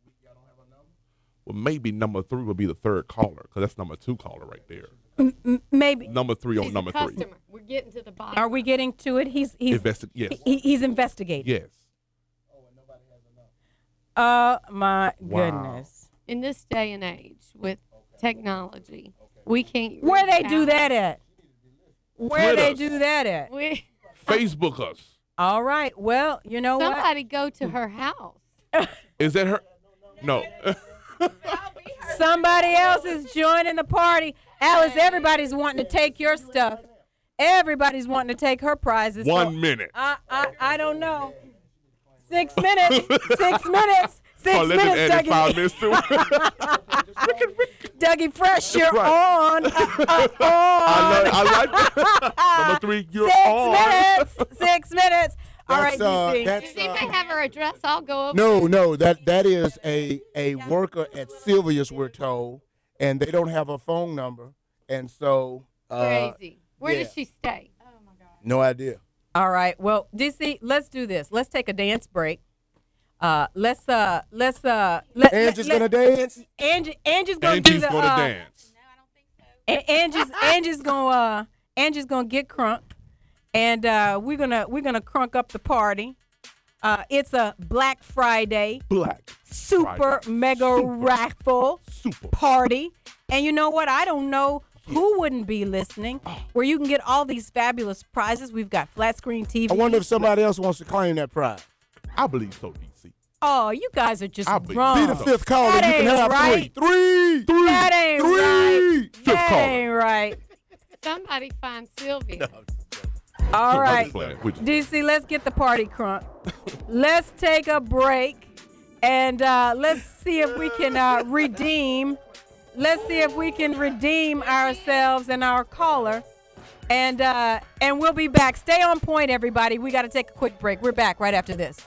Well, maybe number three would be the third caller, because that's number two caller right there. M- m- maybe. Number three on He's number a three. customer. We're getting to the bottom. Are we getting to it? He's he's Investi- yes. he, he's investigating. Yes. Oh my Wow. goodness. In this day and age with technology, we can't. Where reach they do out. that at? Where Twitter. they do that at? We, Facebook us. All right. Well, you know what? somebody go to her house. Is that her? No. Somebody else is joining the party. Alice, everybody's wanting to take your stuff. Everybody's wanting to take her prizes. One so minute. I, I I don't know. Six minutes. Six minutes. Six Oh, let them minutes, add Dougie. five minutes to it. Dougie Fresh, you're right. on. Uh, uh, I, on. like, I like that. Number three, you're Six on. minutes. Six minutes. All right, That's, uh, D C. that's, See if uh, they have her address. I'll go over. No, no, that that is a a worker at Sylvia's, we're told, and they don't have a phone number, and so uh, Crazy. Where yeah. does she stay? no idea. All right. Well, D C, let's do this. Let's take a dance break. Uh, let's uh, let's uh, let, Angie's let, gonna dance. Angie, Angie's gonna do Angie's the. gonna uh, dance. A- Angie's Angie's gonna uh, Angie's gonna get crunk, and uh, we're gonna we're gonna crunk up the party. Uh, it's a Black Friday Black. super Friday. mega Super. raffle Super. party, and you know what? I don't know who wouldn't be listening. Where you can get all these fabulous prizes. We've got flat screen T V. I wonder if somebody else wants to claim that prize. I believe so, D C. Oh, you guys are just I believe- wrong. Be the fifth caller. That You can ain't have right. three. Three. Three. That ain't three. right. Fifth That caller. ain't right. Somebody find Sylvia. All I'm right, just playing with you. D C, let's get the party crunk. Let's take a break, and uh, let's see if we can uh, redeem. Let's see if we can redeem ourselves and our caller, and uh, and we'll be back. Stay on point, everybody. We got to take a quick break. We're back right after this.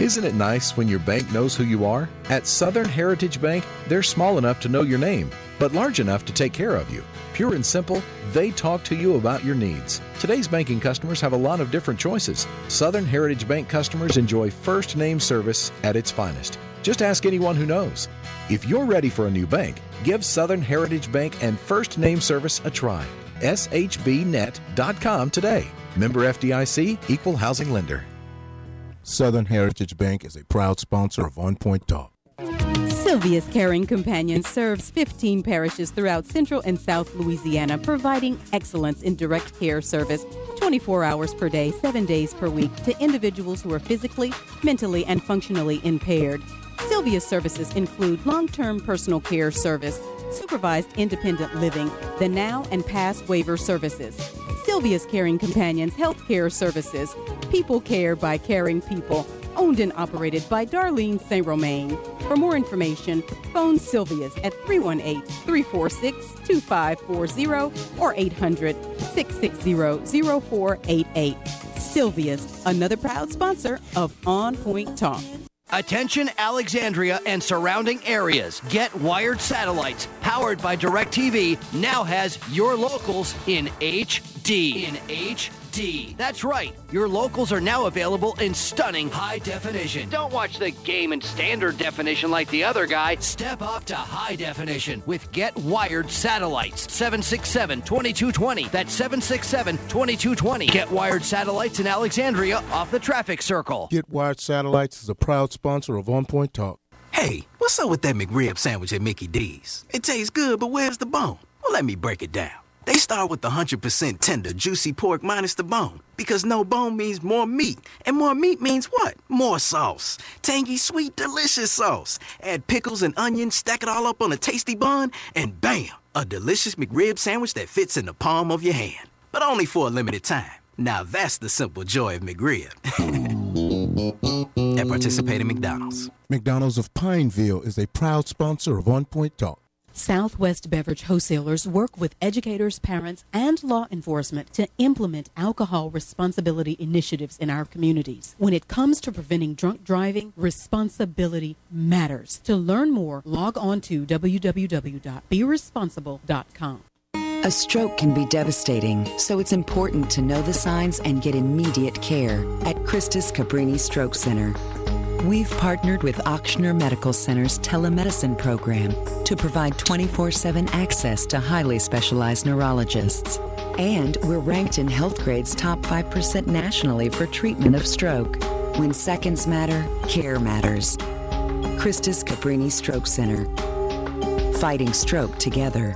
Isn't it nice when your bank knows who you are? At Southern Heritage Bank, they're small enough to know your name, but large enough to take care of you. Pure and simple, they talk to you about your needs. Today's banking customers have a lot of different choices. Southern Heritage Bank customers enjoy first name service at its finest. Just ask anyone who knows. If you're ready for a new bank, give Southern Heritage Bank and first name service a try. S H B net dot com today. Member F D I C, Equal Housing Lender. Southern Heritage Bank is a proud sponsor of On Point Talk. Sylvia's Caring Companion serves fifteen parishes throughout Central and South Louisiana, providing excellence in direct care service twenty-four hours per day, seven days per week to individuals who are physically, mentally, and functionally impaired. Sylvia's services include long-term personal care service, supervised independent living, the now and past waiver services, Sylvia's Caring Companions Health Care Services, People Care by Caring People, owned and operated by Darlene Saint Romain. For more information, phone Sylvia's at three one eight, three four six, two five four zero or eight hundred, six six zero, zero four eight eight. Sylvia's, another proud sponsor of On Point Talk. Attention Alexandria and surrounding areas. Get Wired Satellites, powered by DirecTV, now has your locals in H D. In H D. That's right. Your locals are now available in stunning high definition. Don't watch the game in standard definition like the other guy. Step up to high definition with Get Wired Satellites. seven six seven, two two two zero. That's seven six seven, two two two zero. Get Wired Satellites in Alexandria off the traffic circle. Get Wired Satellites is a proud sponsor of On Point Talk. Hey, what's up with that McRib sandwich at Mickey D's? It tastes good, but where's the bone? Well, let me break it down. They start with the one hundred percent tender, juicy pork minus the bone. Because no bone means more meat. And more meat means what? More sauce. Tangy, sweet, delicious sauce. Add pickles and onions, stack it all up on a tasty bun, and bam! A delicious McRib sandwich that fits in the palm of your hand. But only for a limited time. Now that's the simple joy of McRib. At participating McDonald's. McDonald's of Pineville is a proud sponsor of On Point Talk. Southwest Beverage Wholesalers work with educators, parents, and law enforcement to implement alcohol responsibility initiatives in our communities. When it comes to preventing drunk driving, responsibility matters. To learn more, log on to w w w dot be responsible dot com. A stroke can be devastating, so it's important to know the signs and get immediate care at Christus Cabrini Stroke Center. We've partnered with Ochsner Medical Center's telemedicine program to provide twenty-four seven access to highly specialized neurologists. And we're ranked in Healthgrade's top five percent nationally for treatment of stroke. When seconds matter, care matters. Christus Cabrini Stroke Center. Fighting stroke together.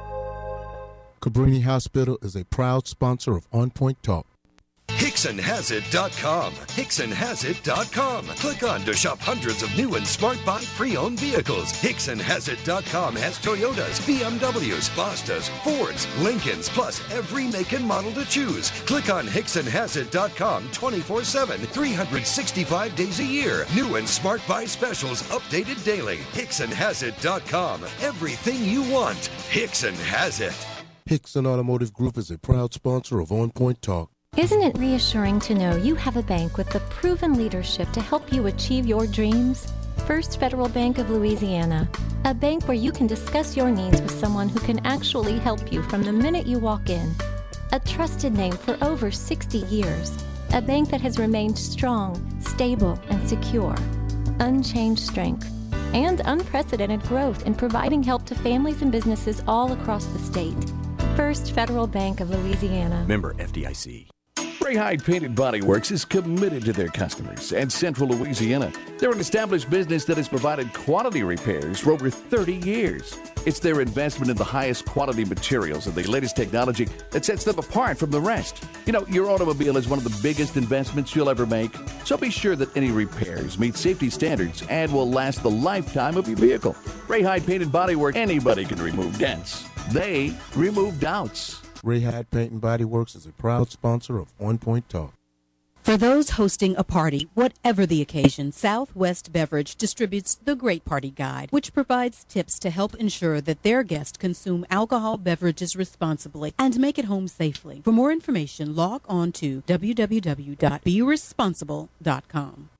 Cabrini Hospital is a proud sponsor of On Point Talk. Hickson Has It dot com. Hickson Has It dot com. Click on to shop hundreds of new and smart buy pre-owned vehicles. Hickson Has It dot com has Toyotas, B M Ws, Mazdas, Fords, Lincolns, plus every make and model to choose. Click on Hickson Has It dot com twenty-four seven, three hundred sixty-five days a year. New and smart buy specials updated daily. Hickson Has It dot com. Everything you want. Hickson has it. Hickson Automotive Group is a proud sponsor of On Point Talk. Isn't it reassuring to know you have a bank with the proven leadership to help you achieve your dreams? First Federal Bank of Louisiana, a bank where you can discuss your needs with someone who can actually help you from the minute you walk in. A trusted name for over sixty years, a bank that has remained strong, stable, and secure. Unchanged strength and unprecedented growth in providing help to families and businesses all across the state. First Federal Bank of Louisiana. Member F D I C. Ray Hyde Painted Body Works is committed to their customers and Central Louisiana. They're an established business that has provided quality repairs for over thirty years. It's their investment in the highest quality materials and the latest technology that sets them apart from the rest. You know, your automobile is one of the biggest investments you'll ever make, so be sure that any repairs meet safety standards and will last the lifetime of your vehicle. Ray Hyde Painted Body Works, anybody can remove dents. They remove doubts. Ray Hyde Paint and Body Works is a proud sponsor of On Point Talk. For those hosting a party, whatever the occasion, Southwest Beverage distributes the Great Party Guide, which provides tips to help ensure that their guests consume alcohol beverages responsibly and make it home safely. For more information, log on to w w w dot be responsible dot com.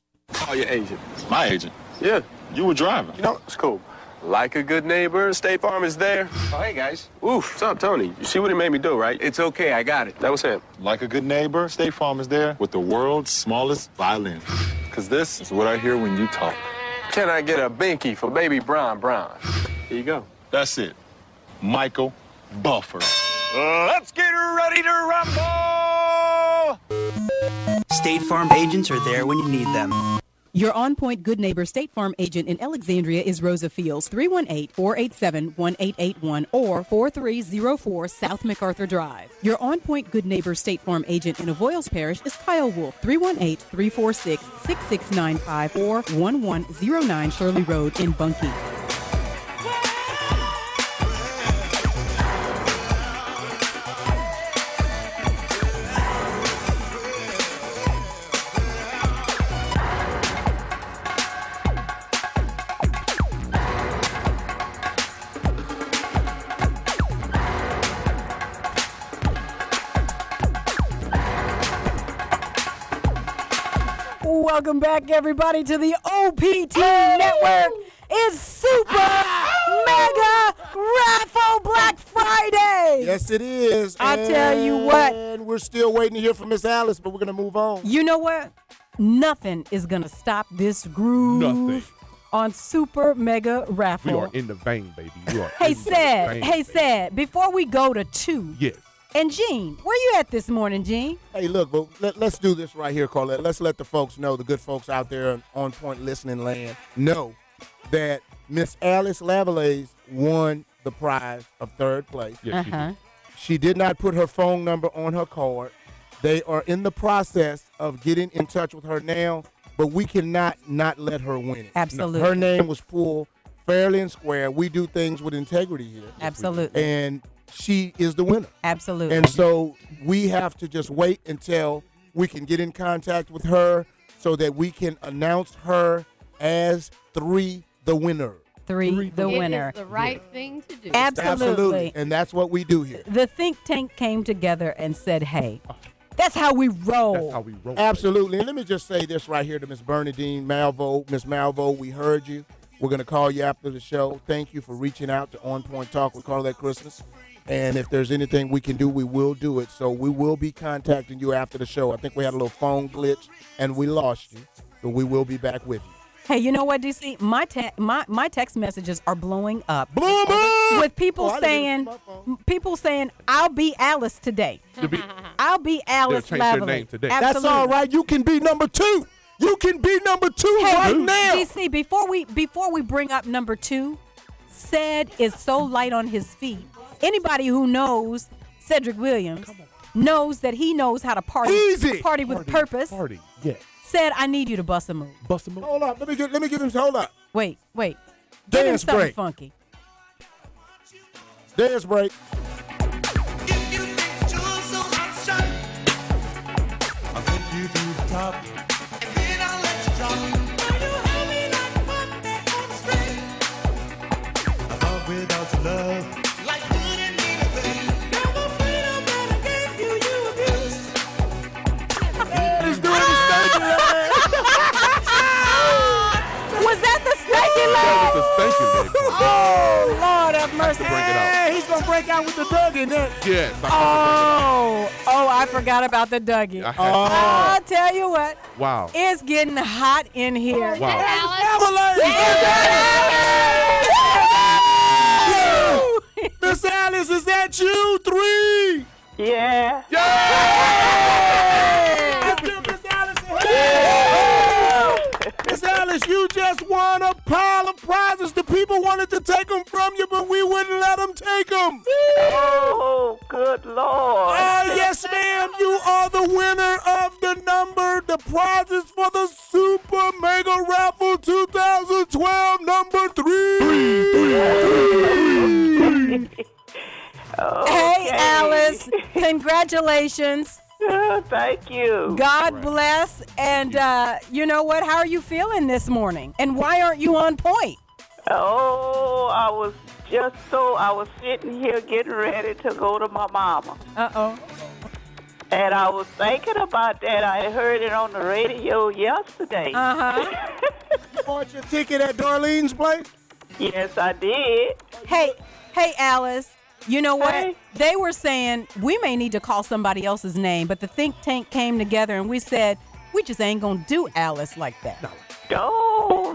Call your agent. My agent? Yeah. You were driving. You know, it's cool. Like a good neighbor, State Farm is there. Oh, hey, guys. Oof, what's up, Tony? You see what he made me do, right? It's okay, I got it. That was him. Like a good neighbor, State Farm is there with the world's smallest violin. Because this is what I hear when you talk. Can I get a binky for baby Brown Brown? Here you go. That's it. Michael Buffer. Let's get ready to rumble! State Farm agents are there when you need them. Your on-point Good Neighbor State Farm agent in Alexandria is Rosa Fields, three one eight, four eight seven, one eight eight one or four three zero four South MacArthur Drive. Your on-point Good Neighbor State Farm agent in Avoyles Parish is Kyle Wolf, three one eight, three four six, six six nine five or one one zero nine Shirley Road in Bunkie. Welcome back, everybody, to the O P T Network. It's Super Mega Raffle Black Friday. Yes, it is. I tell you what. And we're still waiting to hear from Miss Alice, but we're going to move on. You know what? Nothing is going to stop this groove. Nothing. On Super Mega Raffle. We are in the vein, baby. We are hey, in Sad. the vein, Hey, Sad. Before we go to two. Yes. And Gene, where you at this morning, Gene? Hey, look, but let, let's do this right here, Carlette. Let's let the folks know, the good folks out there on Point Listening Land, know that Miss Alice Lavalaise won the prize of third place. Yes, uh-huh. She did not put her phone number on her card. They are in the process of getting in touch with her now, but we cannot not let her win it. Absolutely. Her name was pulled fairly and square. We do things with integrity here. Absolutely. And she is the winner. Absolutely. And so we have to just wait until we can get in contact with her so that we can announce her as three the winner. Three, three the it winner. It is the right thing to do. Absolutely. Absolutely. And that's what we do here. The think tank came together and said, hey, that's how we roll. That's how we roll. Absolutely. And let me just say this right here to Miss Bernadine Malvo. Miss Malvo, we heard you. We're going to call you after the show. Thank you for reaching out to On Point Talk with Carlette Christmas. And if there's anything we can do, we will do it. So we will be contacting you after the show. I think we had a little phone glitch and we lost you, but we will be back with you. Hey, you know what, D C? My te- my my text messages are blowing up. Blow 'em up! With people Oh, I didn't saying, even see my phone. people saying, I'll be Alice today. I'll be Alice They'll change their Lavalley. name today. Absolutely. That's all right. You can be number two. You can be number two Hey, right now. D C, before we before we bring up number two, Ced is so light on his feet. Anybody who knows Cedric Williams knows that he knows how to party Easy. party with Party, purpose. Party, yes. Said, I need you to bust a move. Bust them up. Hold up. Let me get. Let me give him. Hold up. Wait, wait. Give him Dance something break. funky. Dance break. Was that the stanky leg? That was the stinking leg. Oh, Lord have mercy. break it out. Hey, he's gonna break out with the Dougie next. Yes. I Oh, oh, I forgot about the Dougie. I had to- I'll tell you what. Wow. It's getting hot in here. Wow. Miss Alice, is that you? Three. Yeah. Let's give Miss Alice a hand. Miss Alice, you just won a pile of prizes. The people wanted to take them from you, but we wouldn't let them take them. Oh, good Lord. Oh, yes, ma'am. You are the winner of the number, the prizes for the Super Mega Raffle twenty twelve, number three. Hey, Alice. Congratulations. Oh, thank you. God bless. And uh, you know what? How are you feeling this morning? And why aren't you on point? Oh, I was just so, I was sitting here getting ready to go to my mama. Uh-oh. And I was thinking about that. I heard it on the radio yesterday. Uh-huh. You bought your ticket at Darlene's place? Yes, I did. Hey, hey, Alice. You know what? Hey. They were saying we may need to call somebody else's name, but the think tank came together and we said we just ain't gonna do Alice like that. Oh,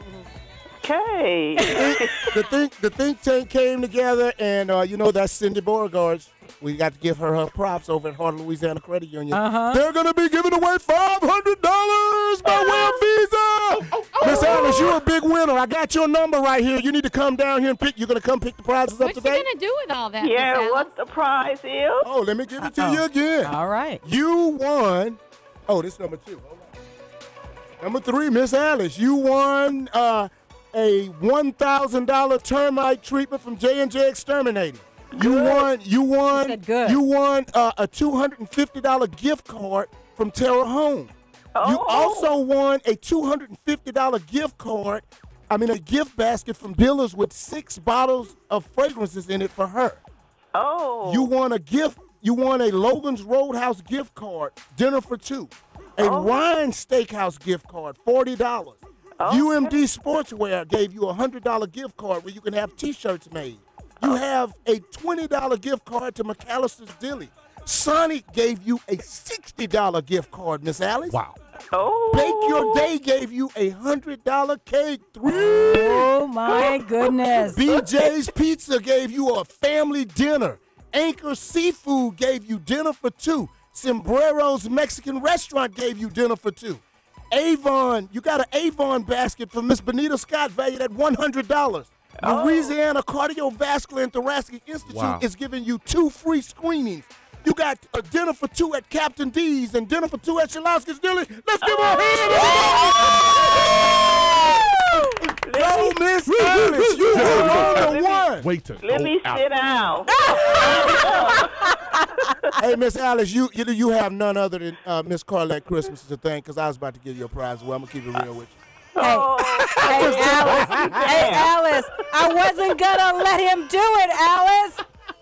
okay. the think the think tank came together, and uh, you know that's Cindy Beauregard. We got to give her her props over at Heart of Louisiana Credit Union. Uh-huh. They're gonna be giving away five hundred dollars by way of Visa. Miss Alice, you're a big winner. I got your number right here. You need to come down here and pick. You're gonna come pick the prizes up What you today. gonna do with all that? Miss Yeah, Alice? what the prize is? Oh, let me give it to Uh-oh. you again. All right. You won. Oh, this is number two. Hold on. Number three, Miss Alice. You won uh, a one thousand dollars termite treatment from J and J Exterminating. You won. You won. said good. You won uh, a two hundred fifty dollars gift card from Terra Home. You Oh. also won a two hundred fifty dollars gift card. I mean, a gift basket from Dillard's with six bottles of fragrances in it for her. Oh. You won a gift. You won a Logan's Roadhouse gift card, dinner for two. A Oh. Ryan Steakhouse gift card, forty dollars. U M D Sportswear gave you a one hundred dollars gift card where you can have T-shirts made. You have a twenty dollars gift card to McAllister's Deli. Sonic gave you a sixty dollars gift card, Miss Alice. Wow. Oh. Bake Your Day gave you a one hundred dollars cake. Three. Oh, my goodness. B J's Pizza gave you a family dinner. Anchor Seafood gave you dinner for two. Sombrero's Mexican Restaurant gave you dinner for two. Avon, you got an Avon basket from Miss Benita Scott valued at one hundred dollars. Oh. Louisiana Cardiovascular and Thoracic Institute Wow. is giving you two free screenings. You got a dinner for two at Captain D's and dinner for two at Shalowski's Deli. Let's give her a hand. Go, Miss Alice. You are on the one. Wait to Let go me out. sit down. Hey, Miss Alice, you, you you have none other than uh, Miss Carlette Christmas to thank, because I was about to give you a prize. Well, I'm going to keep it real with you. Hey, hey, Alice. Hey, Alice. I wasn't gonna let him do it, Alice.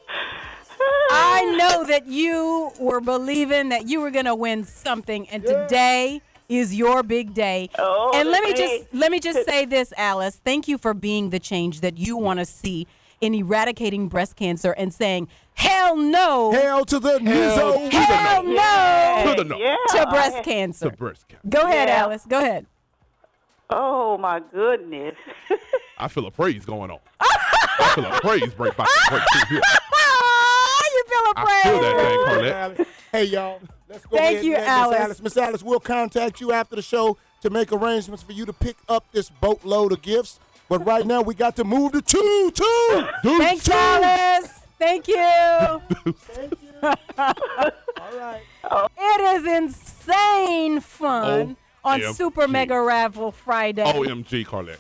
I know that you were believing that you were gonna win something, and today is your big day. Oh, and let me today- just let me just say this, Alice. Thank you for being the change that you want to see in eradicating breast cancer and saying hell no. Hell to the no. Hell no To the no. Yeah. to breast I- cancer. To breast cancer. Go ahead, Yeah. Alice. Go ahead. Oh, my goodness. I feel a praise going on. I feel a praise break by break through here. you feel a I feel that praise. thing, Carlette. Hey, y'all. Let's go Thank ahead you, and let Alice. Miss Alice. Miss Alice, we'll contact you after the show to make arrangements for you to pick up this boatload of gifts. But right now, we got to move to two, two. Thanks, two. Alice. Thank you. Thank you. All right. It is insane fun on O M G. Super Mega Raffle Friday. O M G, Carlette.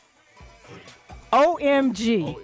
O M G. O M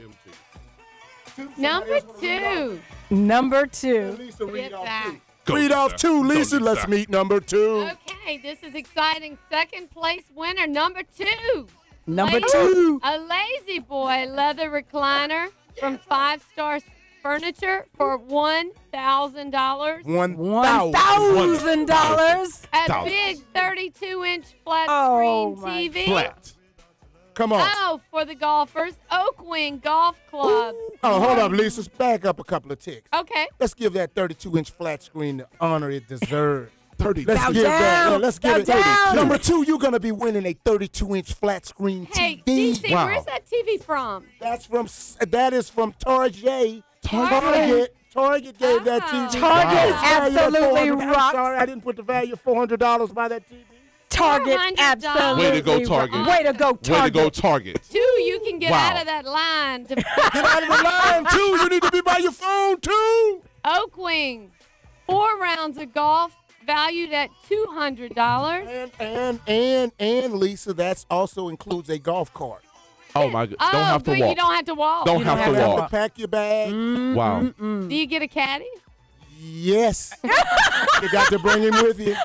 G. Number two. Number two. Lisa, read Get off back. two. Go, Read off Lisa. two, Go, Lisa. Lisa. Let's meet number two. Okay, this is exciting. Second place winner, number two. Number Lazy- two. A Lazy Boy leather recliner from Five Star Furniture for one thousand dollars. One One thousand. thousand dollars. A Thousand. big thirty-two inch flat Oh, screen my T V. Flat. Come on. Oh, for the golfers, Oak Wing Golf Club. Oh, hold up, Lisa. Back up a couple of ticks. Okay. Let's give that thirty-two inch flat screen the honor it deserves. thirty. Let's Bow give that. down. Yeah, let's Bow give it. down. Number two, you're gonna be winning a thirty-two inch flat screen Hey, T D V. C, Wow. where's that T V from? That's from. That is from Target. Target. Target. Target gave that Ah. T V. Target It's valued at absolutely four hundred. I'm rocks. sorry, I didn't put the value of four hundred dollars by that T V. Target four hundred dollars. absolutely. Way to go, Target. rock- Way to go, Way to Target. go, Target. Two, you can get Wow. out of that line. To Get out of the line, too. You need to be by your phone, too. Oak Wing, four rounds of golf valued at two hundred dollars. And, and, and, and, Lisa, that also includes a golf cart. Oh, my God. Oh, Don't have to but walk. you don't have to walk. Don't You have don't to have to walk. walk. Pack your bag. Wow. Do you get a caddy? Yes. You got to bring him with you.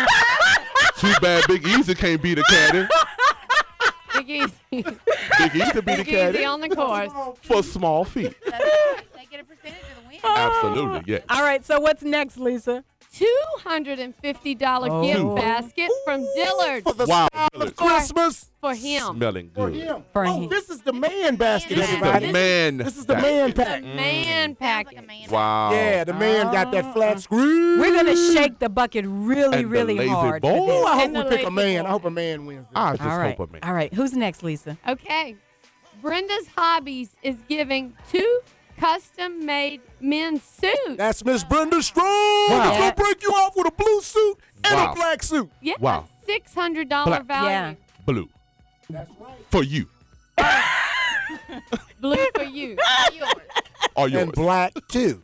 Too bad Big Easy can't be the caddy. Big Easy. Big Easy be the Big Easy caddy on the course. for small feet. They get a percentage of the win. Absolutely, yes. All right, so what's next, Lisa? two hundred fifty dollars Oh. gift basket from Dillard's. For the Wow, style Dillard's. of Christmas. For him. Smelling For good. him. For oh, him. this is the man basket, This is everybody. the man. This is the man pack. Man package. Wow. Yeah, the man got that flat screen. We're gonna shake the bucket really, And the really lazy hard. boy. for this. Oh, I hope And we the pick a lazy man. boy. I hope a man wins. this. I just All right. hope a man. All right. Who's next, Lisa? Okay. Brenda's Hobbies is giving two custom-made men's suits. That's Miss Brenda Strong. Wow. It's gonna break you off with a blue suit and Wow. a black suit. Yeah, Wow. six hundred dollars Black. value. Yeah. Blue. That's right. For you. Blue for you. Or yours. And black too.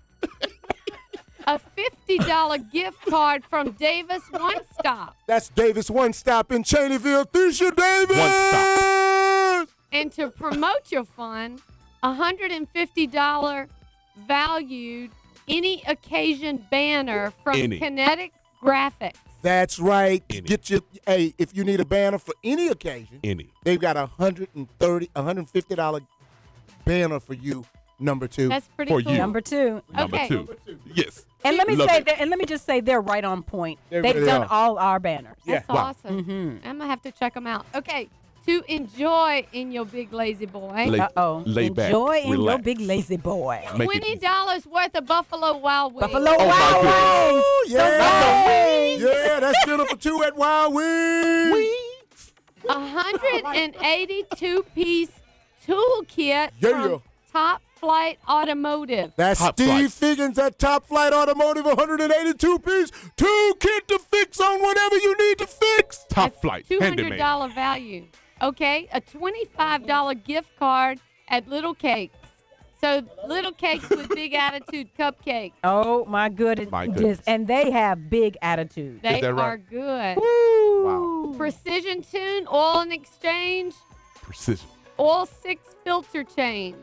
A fifty dollars gift card from Davis One Stop. That's Davis One Stop in Cheneyville. Thisha Davis. One Stop. And to promote your fund, a one hundred fifty dollars valued any occasion banner from Any. Kinetic Graphics. That's right. Any. Get your hey, if you need a banner for any occasion, Any. they've got a hundred and thirty, a hundred and fifty dollar banner for you. Number two. That's pretty For cool. you. Number two. Number Okay. two. Yes. And let me Love say it. that, and let me just say they're right on point. They They've really done are. all our banners. Yeah. That's Wow. awesome. Mm-hmm. I'm going to have to check them out. Okay. To enjoy in your big lazy boy, Lay, Uh oh. lay back. Enjoy in your relax. big lazy boy. Make it twenty dollars worth of Buffalo Wild Wings. Buffalo Oh, my Wild goodness. Wings. Oh, yeah. Some Yeah, that's dinner for two at Wild Wings. A one hundred eighty-two piece toolkit Yeah. from Top Flight Automotive. That's Top Steve Flight. Figgins at Top Flight Automotive, one hundred eighty-two piece toolkit to fix on whatever you need to fix. Top That's flight. two hundred Handyman. dollars value. Okay, a twenty-five dollars gift card at Little Cakes. So Little Cakes with Big Attitude Cupcake. Oh my goodness. My goodness. And they have big attitude. They that right? are good. Wow. Precision Tune Oil and Exchange. Precision. Oil six filter change.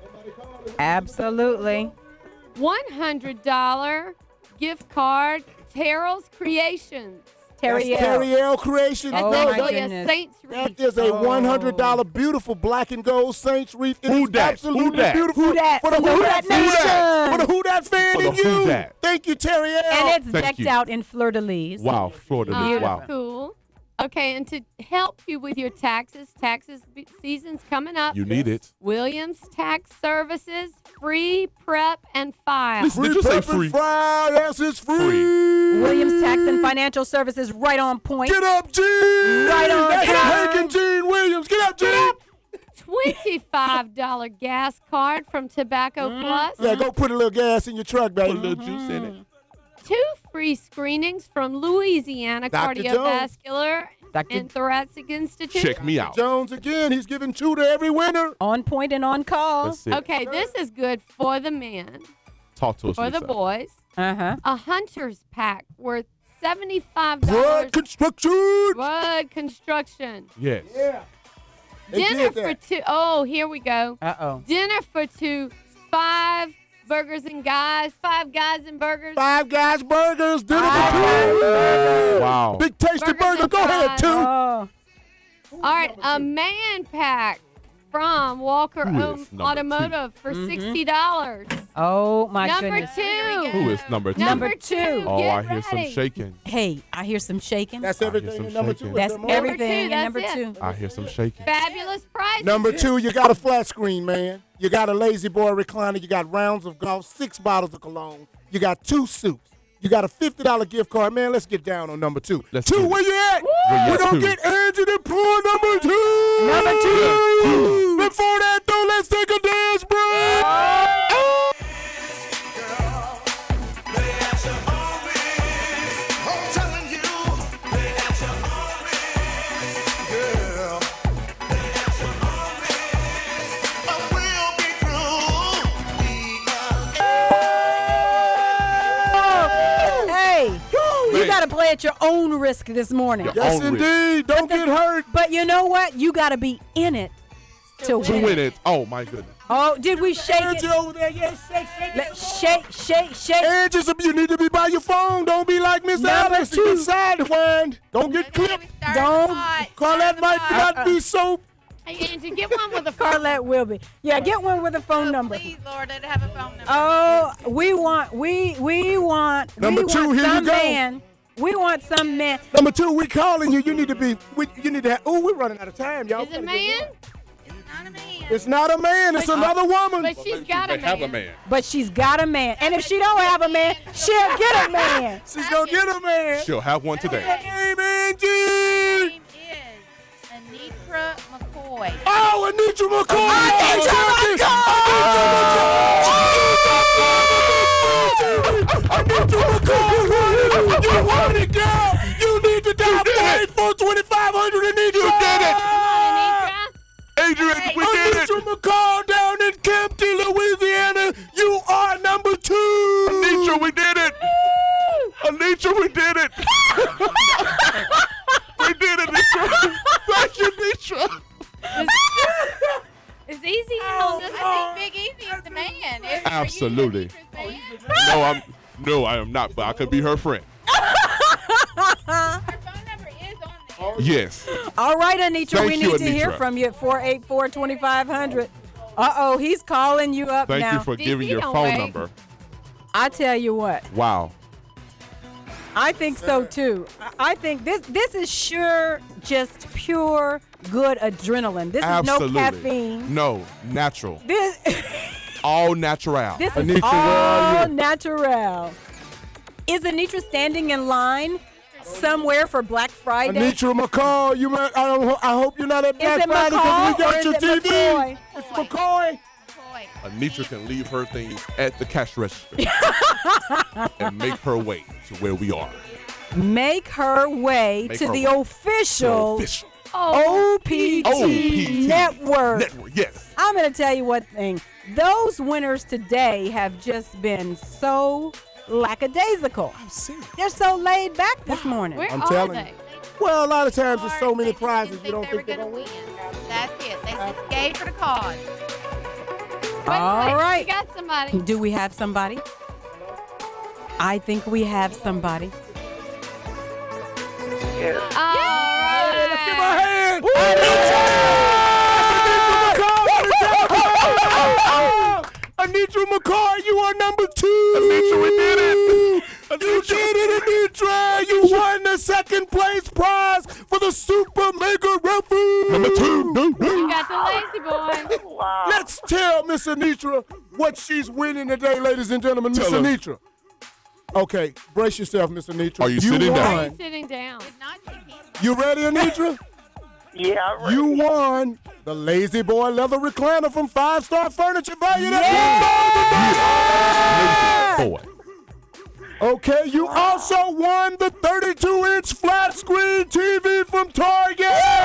Absolutely. one hundred dollars gift card, Terrell's Creations. Terry That's L. Terry L. Creation. That's Oh, No, my actually a goodness. Saints that wreath. is a Oh. one hundred dollar beautiful black and gold Saints wreath. It Who is dat? absolutely Who dat? beautiful. Who dat? For the For the Who Who Dat Dat fan. Nation. For the Who Dat fan For the in Who you. Dat. Thank you, Terry L. And it's Thank decked you. out in fleur de lis. Wow. Florida. Uh, Wow. Cool. Okay, and to help you with your taxes, taxes be- season's coming up. You need it. Williams Tax Services, free prep and file. Listen, Free did you say prep and free? fry. Yes, it's free. Free. Williams Tax and Financial Services right on point. Get up, Gene. Right on That's time. Hank and Gene Williams. Get up, Gene. twenty-five dollars gas card from Tobacco Plus. Yeah, go put a little gas in your truck, Put a baby. little juice in it. Two free screenings from Louisiana Doctor Cardiovascular Doctor and Thoracic Institute. Check me out. Jones again. He's giving two to every winner. On point and on call. That's it. Okay, this is good for the men, Talk to us. for the Lisa. boys. Uh-huh. A hunter's pack worth seventy-five Blood dollars. construction. Wood construction. Yes. Yeah. They Dinner did for that. two. Oh, here we go. Uh-oh. Dinner for two. Five burgers and guys. Five guys and burgers. Five Guys Burgers. Dinner Five for Guys two. Burgers. Wow. Big tasty Burgers burger. and Go ahead, fries. two. Oh. All right, a man pack from Walker Who Om- is number Automotive for sixty dollars. Oh, my Number goodness. two. Who is number two? Number Number two. two. Oh, Get I hear some ready. shaking. Hey, I hear some shaking. That's I hear everything some in number shaking. two. That's Is there more? Number everything two, in that's number it. two. I hear some shaking. Fabulous prices. Number two, you got a flat screen, man. You got a Lazy Boy recliner. You got rounds of golf, six bottles of cologne. You got two suits. You got a fifty dollar gift card. Man, let's get down on number two. Let's two, do it. where you at? Where you We at, don't two? get Angie to pour number two. Number two. Before that, though, let's take a dance break. Hey, you Man. got to play at your own risk this morning. Your Yes, own risk. indeed. Don't get hurt. But you know what? You got to be in it to win. To win it. Oh, my goodness. Oh, did we shake Angie it? over there. Yes, shake, shake. Let- shake, shake, shake. Angie, some- you need to be by your phone. Don't be like Miss Number Alice. two. You get sidewind. Don't get clipped. Don't. Call that might not be so Hey, Angie, get one with a phone. Carlette will be. Yeah, get one with a phone oh, number. Please, Lord, let it have a phone number. Oh, we want, we we want, Number we two, want here you some go. man. We want some man. Number two, we calling you. You need to be. We, you need to have. Oh, we're running out of time, y'all. Is it a man? It's not a man. It's But- another woman. But she's got a They have a man. man. But she's got a man, and if she don't have a man, she'll get a man. She's gonna get a man. She'll have one today. Hey, Angie. Her name is Anitra McCoy. Oh, Anitra McCoy. Anitra Anitra McCoy. You want it, girl. You need to dial four eight four, two five zero zero, Anitra. You did it. Anitra. Adrian, we did it. Anitra McCall down in Kempty, Louisiana. You are number two. Anitra, we did it. Anitra, we did it. We did it, Anitra. Thank you, Anitra. It's easy Oh, on this I think Big Easy is the man. Is- Absolutely. Are you Anitra's man? No, I'm. No, I am not. But I could be her friend. Her phone number is on there. Yes. All right, Anitra, Thank we you, need to hear Anitra. from you at four eight four, two five zero zero. Uh-oh, he's calling you up Thank now. you for D C giving your don't phone wait. number. I tell you what, Wow. I think so too. I I think this this is sure just pure good adrenaline. This Absolutely. is no caffeine. No, natural. This All natural. this is Anitra, where are all you? natural. Is Anitra standing in line somewhere for Black Friday? Anitra McCall, you might, I don't. I hope you're not at Is Black it Friday McCall because we or got is your it T V. McCoy? It's McCoy. McCoy. Anitra can leave her things at the cash register and make her way to where we are. Make her way Make to her the way. official Official. O P T, O P T network. Network, yes. I'm going to tell you one thing. Those winners today have just been so lackadaisical. They're so laid back this morning. Where I'm are telling they? you. Well, a lot of times there's so many They prizes didn't you don't they were think they're gonna gonna win. win. That's it. They just gave her the card. Wait, All wait, right. We got somebody. Do we have somebody? I think we have somebody. All right. Let's give her a hand. Anitra McCoy, you are number two. Anitra, we did it. You did it, Anitra. You won the second place prize for the Super Mega Raffle. Number two. No, no. You got the lazy boy. Wow. Let's tell Miss Anitra what she's winning today, ladies and gentlemen. Miss Tell her. Anitra. Okay, brace yourself, Miss Anitra. Are you sitting down? won. Sitting down. You ready, Anitra? Yeah, I'm ready. You won the Lazy Boy leather recliner from Five Star Furniture valued at Lazy boy. Okay, you also won the thirty-two inch flat screen T V from Target.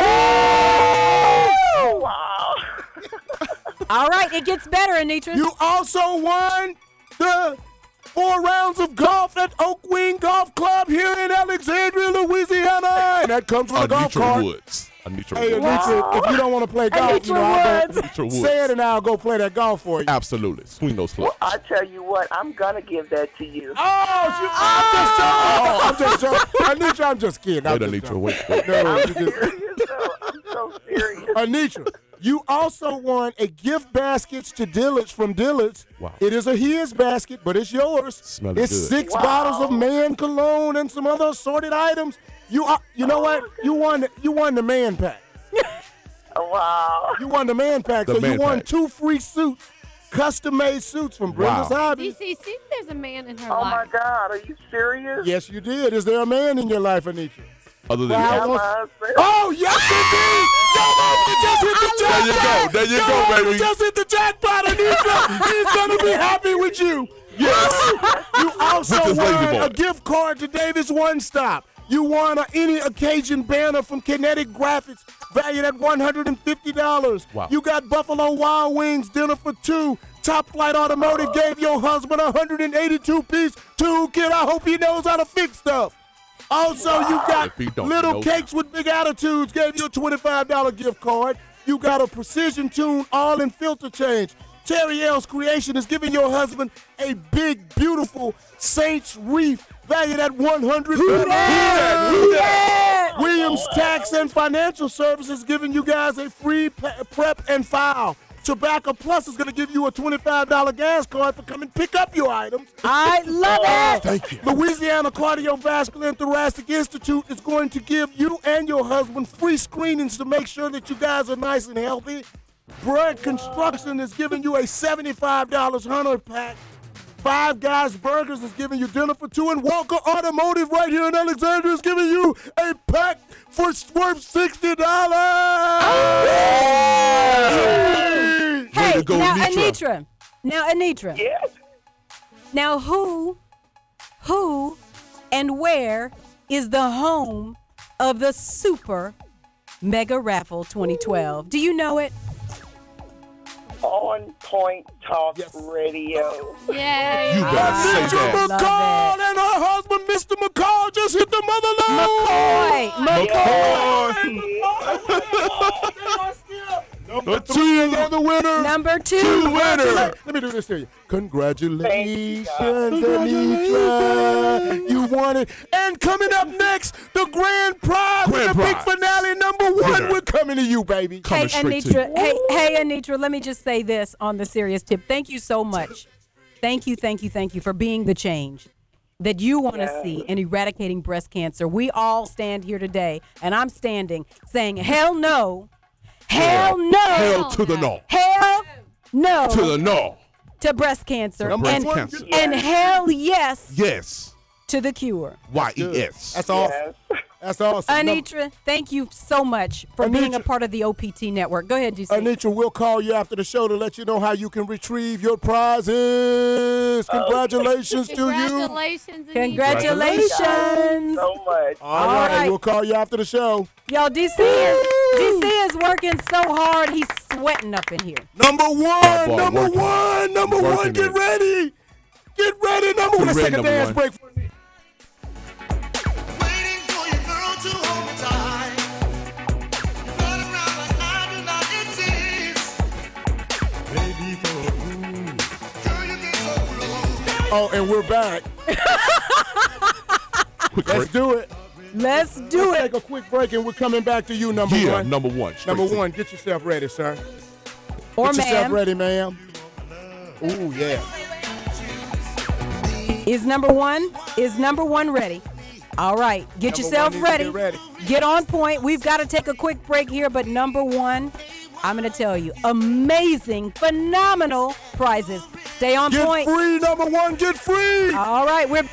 Wow. All right, it gets better, Anitra. You also won the four rounds of golf at Oak Wing Golf Club here in Alexandria, Louisiana. And that comes with a golf Anitra cart. Woods. Anitra Hey, Woods. Anitra, if you don't want to play golf, Anitra you know, I'll Woods. go, Anitra Woods. say it and I'll go play that golf for you. Absolutely. Swing those clubs. I tell you what, I'm gonna give that to you. Oh, you, I'm just joking. I'm just joking. Anitra, I'm just kidding. I'm Wait, just Anitra, joking. wait, wait. No, you just, Serious though. I'm so serious. Anitra, you also won a gift basket to Dillard's from Dillard's. Wow. It is a his basket, but it's yours. Smelling it's good. six Wow. bottles of man cologne and some other assorted items. You are, you know what? You won. The, you won the man pack. Wow. You won the man pack. The so you man won pack. two free suits, custom-made suits from Brenda's Wow. Hobby. D C, see if there's a man in her Oh my life. God, are you serious? Yes, you did. Is there a man in your life, Anitra? Other than Wow. Yeah, that. my husband. Oh, yes, indeed! You just hit the There you jackpot! go. There you Yo, go, You baby. just hit the jackpot, Anitra! He's gonna be happy with you. Yes. You also With his lazy won boy. a gift card to Davis One Stop. You won a any occasion banner from Kinetic Graphics valued at one hundred fifty dollars. Wow. You got Buffalo Wild Wings dinner for two. Top Flight Automotive gave your husband a one hundred eighty-two piece toolkit. I hope he knows how to fix stuff. Also, you got If he don't, Little he knows Cakes with Big Attitudes gave you a twenty-five dollar gift card. You got a Precision Tune all-in filter change. Terry L's Creation is giving your husband a big, beautiful Saints wreath valued at one hundred dollars. Who that? Who that? Williams Tax and Financial Services giving you guys a free pe- prep and file. Tobacco Plus is going to give you a twenty-five dollars gas card for coming pick up your items. I love it. Thank you. Louisiana Cardiovascular and Thoracic Institute is going to give you and your husband free screenings to make sure that you guys are nice and healthy. Brad Construction is giving you a seventy-five dollars Hunter pack. Five Guys Burgers is giving you dinner for two, and Walker Automotive right here in Alexandria is giving you a pack for worth sixty dollars. Oh. Hey, go, now Anitra. Anitra. Now Anitra. Yes. Now who, who, and where is the home of the Super Mega Raffle twenty twelve? Do you know it? On Point Talk Radio. Yay. You better say Mister that. McCall and her husband, Mister McCall, just hit the mother load. McCoy. Number two, they're the winner. Number two. Two winners. Let me do this to you. Congratulations, Anitra. You won it. And coming up next, the grand prize, Grand the big prize. finale, number one. Winner. We're coming to you, baby. Hey, Coming straight to Anitra. Hey, hey, Anitra. Let me just say this on the serious tip. Thank you so much. Thank you, thank you, thank you for being the change that you want to Yeah. see in eradicating breast cancer. We all stand here today, and I'm standing saying, hell no. Hell no. Hell to the no. Hell no. To the no. To breast cancer. To breast and, cancer. and hell yes Yes. to the cure. Y E S. That's awesome. That's awesome. Anitra, thank you so much for being a Anitra. part of the O P T network. Go ahead, G C. Anitra, we'll call you after the show to let you know how you can retrieve your prizes. Congratulations to you. Congratulations. Anitra. Congratulations. So much. All All right, right. we'll call you after the show. Y'all, D C is D C is working so hard, he's sweating up in here. Number one, boy, number working. one, number Working one. Get it. ready. Get ready. Number one. Let's ready, take a number dance one. break. For me. Oh, and we're back. Quick Let's break. do it. Let's do Let's it. take a quick break, and we're coming back to you, number Yeah, one. number one. Straight Number to- one, get yourself ready, sir. Or Get yourself ma'am. ready, ma'am. Ooh, yeah. Is number one? Is number one ready? All right. Get Number yourself one needs to ready. get ready. Get on point. We've got to take a quick break here, but number one, I'm going to tell you, amazing, phenomenal prizes. Stay on Get point. free, number one, get free. All right. We're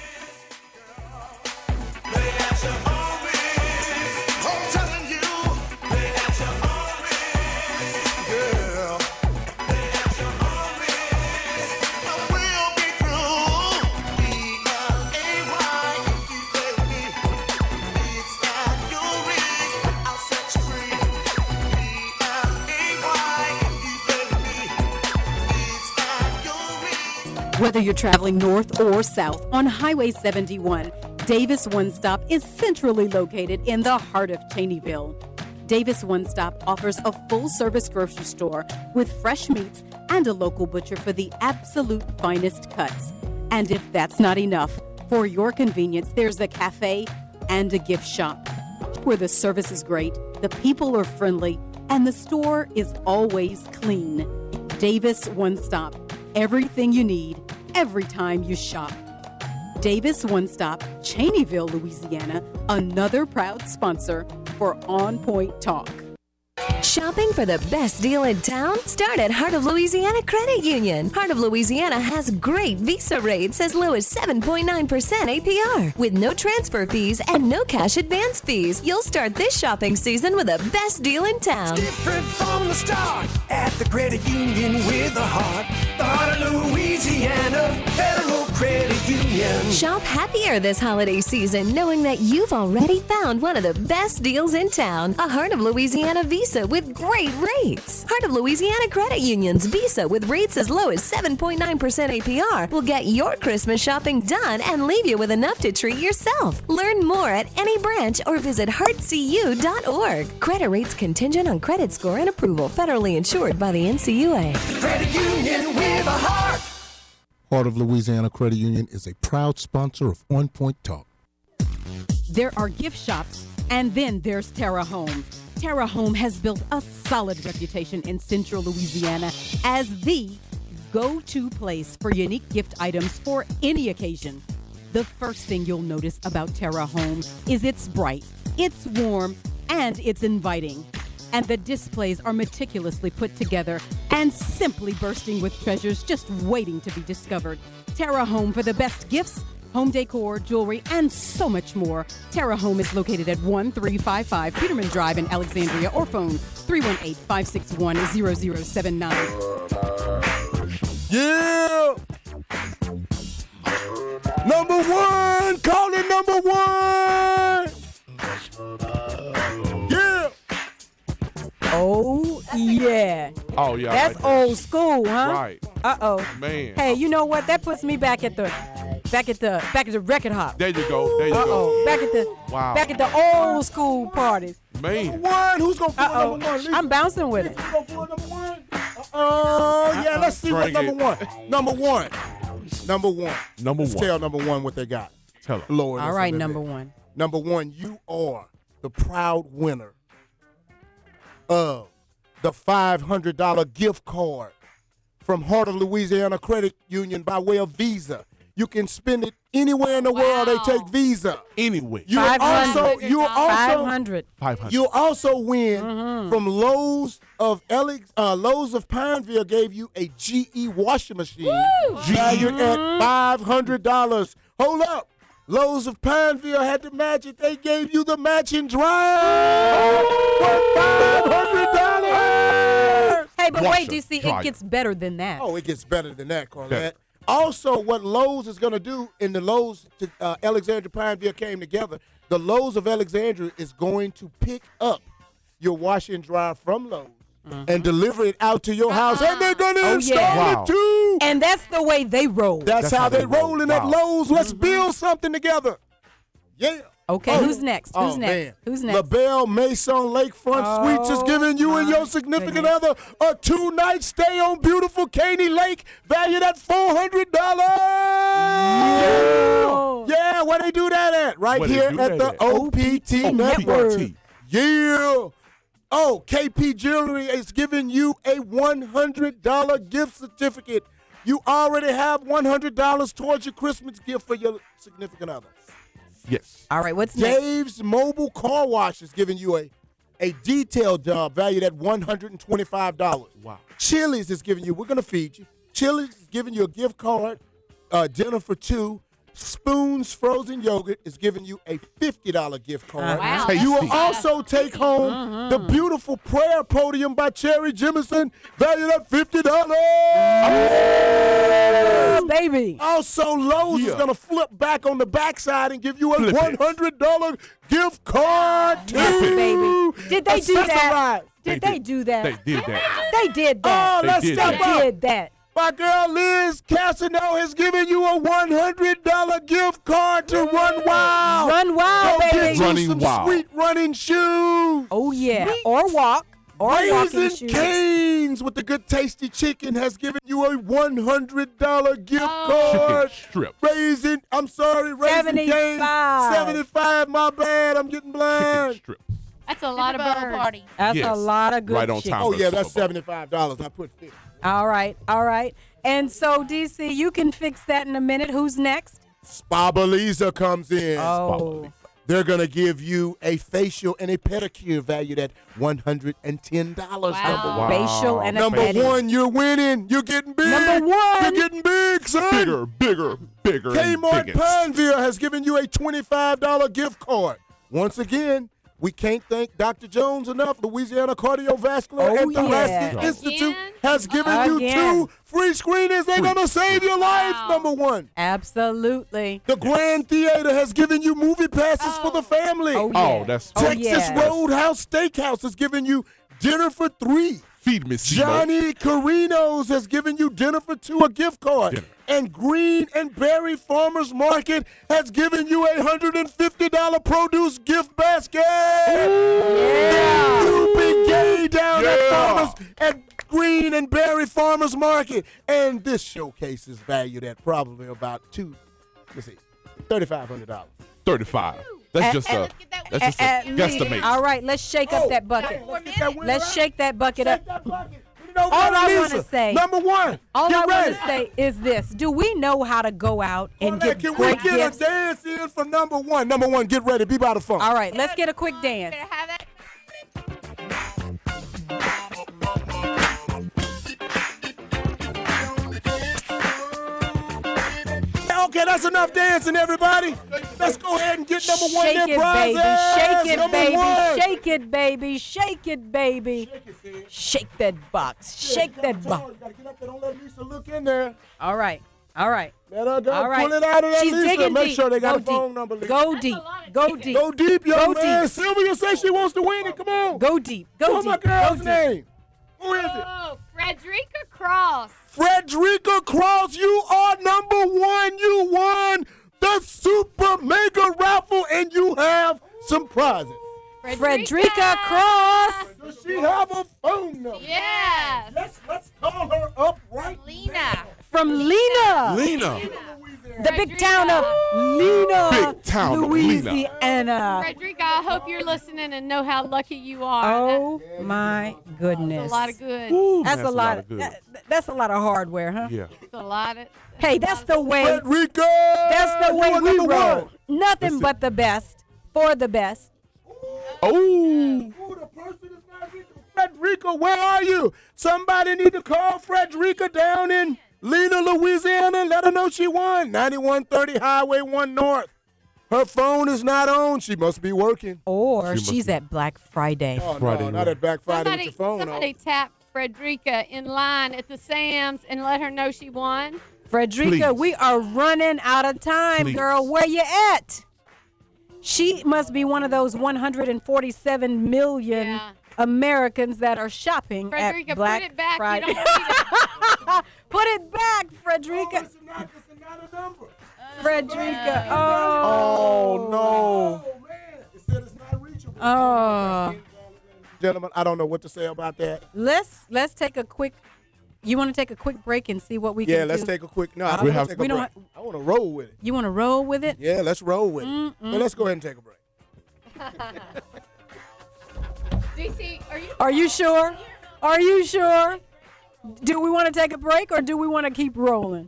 Whether you're traveling north or south on Highway seventy-one, Davis One Stop is centrally located in the heart of Cheneyville. Davis One Stop offers a full-service grocery store with fresh meats and a local butcher for the absolute finest cuts. And if that's not enough, for your convenience, there's a cafe and a gift shop where the service is great, the people are friendly, and the store is always clean. Davis One Stop. Everything you need, every time you shop. Davis One Stop, Cheneyville, Louisiana, another proud sponsor for On Point Talk. Shopping for the best deal in town? Start at Heart of Louisiana Credit Union. Heart of Louisiana has great Visa rates as low as seven point nine percent A P R. With no transfer fees and no cash advance fees, you'll start this shopping season with the best deal in town. Different from the start at the credit union with a heart. The Heart of Louisiana Federal Credit Union. Shop happier this holiday season knowing that you've already found one of the best deals in town. A Heart of Louisiana Visa with great rates. Heart of Louisiana Credit Union's Visa with rates as low as seven point nine percent A P R will get your Christmas shopping done and leave you with enough to treat yourself. Learn more at any branch or visit heart c u dot org. Credit rates contingent on credit score and approval. Federally insured by the N C U A. Credit Union with a heart. Heart of Louisiana Credit Union is a proud sponsor of On Point Talk. There are gift shops And then there's Terra Home. Terra Home has built a solid reputation in Central Louisiana as the go-to place for unique gift items for any occasion. The first thing you'll notice about Terra Home is it's bright, it's warm, and it's inviting. And the displays are meticulously put together and simply bursting with treasures just waiting to be discovered. Terra Home for the best gifts, home decor, jewelry, and so much more. Terra Home is located at one three five five Peterman Drive in Alexandria, or phone three one eight, five six one, zero zero seven nine. Yeah! Number one! Call it number one! Yeah! Oh, yeah. Oh, yeah. That's like that. old school, huh? Right. Uh-oh. Man. Hey, you know what? That puts me back at the back at the back at the record hop. There you go. There you Uh-oh. go. Back at the Wow. back at the old school parties. Man. One, who's gonna pull Uh-oh. number one? I'm bouncing with it. Oh, yeah, let's see what Bring number it. one. Number one. Number one. Number Let's one. tell number one what they got. Tell her. Lord, All that's right, what they number did. one. Number one, you are the proud winner of the five hundred dollars gift card from Heart of Louisiana Credit Union by way of Visa. You can spend it anywhere in the world. They take Visa. Anyway. You five hundred. also you also five hundred. five hundred. you also win Mhm. from Lowe's of Alex, uh, Lowe's of Pineville gave you a G E washing machine valued at five hundred dollars. Hold up. Lowe's of Pineville had to match it. They gave you the matching dryer for five hundred dollars. Hey, but Washer, wait, D C, dryer. it gets better than that. Oh, it gets better than that, Carlette. Better. Also, what Lowe's is going to do in the Lowe's to uh, Alexandria Pineville came together. The Lowe's of Alexandria is going to pick up your washer and dryer from Lowe's and deliver it out to your house, and they're going to Oh, install yeah. Wow. it too. And that's the way they roll. That's, how, they rolling at Wow. Lowe's. Let's build something together. Yeah. Okay, Oh. who's next? Who's Oh, next? man. Who's next? LaBelle Mason Lakefront Oh, Suites is giving you and my your significant goodness. other a two-night stay on beautiful Caney Lake, valued at four hundred dollars. Yeah. Yeah, where they do that at? Right Where they here do at that the at? O P T O P T. Network. Yeah. Oh, K P Jewelry is giving you a one hundred dollars gift certificate. You already have one hundred dollars towards your Christmas gift for your significant other. Yes. All right, what's next? Dave's Mobile Car Wash is giving you a, a detail job valued at one hundred twenty-five dollars. Wow. Chili's is giving you, we're going to feed you. Chili's is giving you a gift card, uh, dinner for two. Spoon's Frozen Yogurt is giving you a fifty dollars gift card. Wow, You will tasty. also take home the beautiful prayer podium by Cherry Jemison, valued at fifty dollars. Oh, baby. Also, Lowe's is Yeah. going to flip back on the backside and give you a Flip it. one hundred dollars gift card, too. Yes, baby. Did they do that? Accessorize. Did They they, did. do that? They did that. They did that. Oh, They let's did step that. They up. did that. My girl Liz Cassano has given you a one hundred dollars gift card to Run Wild. Run wild, Go baby. get you Running some Wild. sweet running shoes. Oh, yeah. Or walk. Or walking Raising shoes. Cane's with the good tasty chicken has given you a one hundred dollars gift Oh. card. Chicken strips. Raising, I'm sorry, Raising Cane's. seventy-five. seventy-five, my bad. I'm getting Chicken blind. strips. That's a lot of Super Bowl birds. party. That's Yes. a lot of good Right on chicken. time. Oh, for the yeah, Super that's Bowl. seventy-five dollars. I put fifty. All right, all right. And so, D C, you can fix that in a minute. Who's next? Spabaliza comes in. Oh. They're going to give you a facial and a pedicure valued at one hundred ten dollars. Wow. Number Wow. Facial and a Number pedi. one, you're winning. You're getting big. Number one. You're getting big, son. Bigger, bigger, bigger. and Kmart biggest. Pineville has given you a twenty-five dollars gift card. Once again, we can't thank Doctor Jones enough. Louisiana Cardiovascular Oh, and Thoracic yeah. Institute Again? has given you Again. two free screenings. They're Free. going to save your life. Wow. Number one. Absolutely. The Grand Theater has given you movie passes for the family. Oh, yeah. Oh, that's Oh, Texas yeah. Roadhouse Steakhouse has given you dinner for three. Feed me, Simo. Johnny Carino's has given you dinner for two, a gift card. Dinner. And Green and Berry Farmers Market has given you a one hundred fifty dollars produce gift basket. Yeah. You be gay down at Yeah. Farmers at Green and Berry Farmers Market. And this showcase is valued at probably about two, let's see, thirty-five hundred dollars. thirty-five. That's At- just at- a that's just a At least. guesstimate. All right, let's shake up that bucket. Let's get that winner Let's up. shake that bucket up. You know, All I Lisa, want to say, number one. all get I want ready. to say is this: do we know how to go out and Hey, get can we great get gifts? a dance in for number one? Number one, get ready. Be by the phone. All right, let's get a quick dance. Okay, that's enough dancing, everybody. Let's go ahead and get number one Shake in it, prizes. baby. Shake it, Number baby. one. Shake it, baby. Shake it, baby. Shake that box. Shake that box. Don't let Lisa look in there. All right. All right. Let her go. All right. Pull it out of that, She's Lisa. digging Make deep. sure they got Go a phone deep. number, Lisa. Go deep. Go deep. Go deep, young Go man. deep. Sylvia says she wants to win it. Come on. Go deep. Go What's deep. my girl's Go deep. name? Who is it? Oh, Frederica Cross. Frederica Cross, you are number one. You won the Super Mega Raffle, and you have some prizes. Frederica Cross. Does she have a phone number? Yes. Let's, let's call her up right Lena. From Lena. Lena. The big town of Lena. Big town of Lena. Louisiana. Frederica, I hope you're listening and know how lucky you are. Oh my goodness. That's a lot of good. Ooh, That's, a lot of good. that- that's a lot of hardware, huh? Yeah. That's a lot of. Hey, that's the way. Frederica. That's the way you are we number roll. one. Nothing That's but the best for the best. Oh. Ooh, the person is not Frederica. Frederica, where are you? Somebody need to call Frederica down in Lena, Louisiana, and let her know she won. ninety-one thirty Highway one North. Her phone is not on. She must be working. Or She must she's be- at Black Friday. Oh, Friday, no, not at Black Friday Somebody, with your phone somebody on. tap Frederica in line at the Sam's and let her know she won. Frederica, Please. we are running out of time, Please. girl. Where you at? She must be one of those one hundred forty-seven million Yeah. Americans that are shopping Frederica, at Black put it back. Friday. You don't need it. Put it back, Frederica. It's not, it's not a number. Frederica. Oh, Oh. no. Oh, man. It said it's not reachable. Oh. Gentlemen, I don't know what to say about that. Let's let's take a quick. You want to take a quick break and see what we can Yeah, do? let's take a quick. No, I We don't want have- to take we a don't break. ha- I want to roll with it. You want to roll with it? Yeah, let's roll with it. Mm-mm. But let's go ahead and take a break. D C, are you? Are you sure? Are you sure? Do we want to take a break or do we want to keep rolling?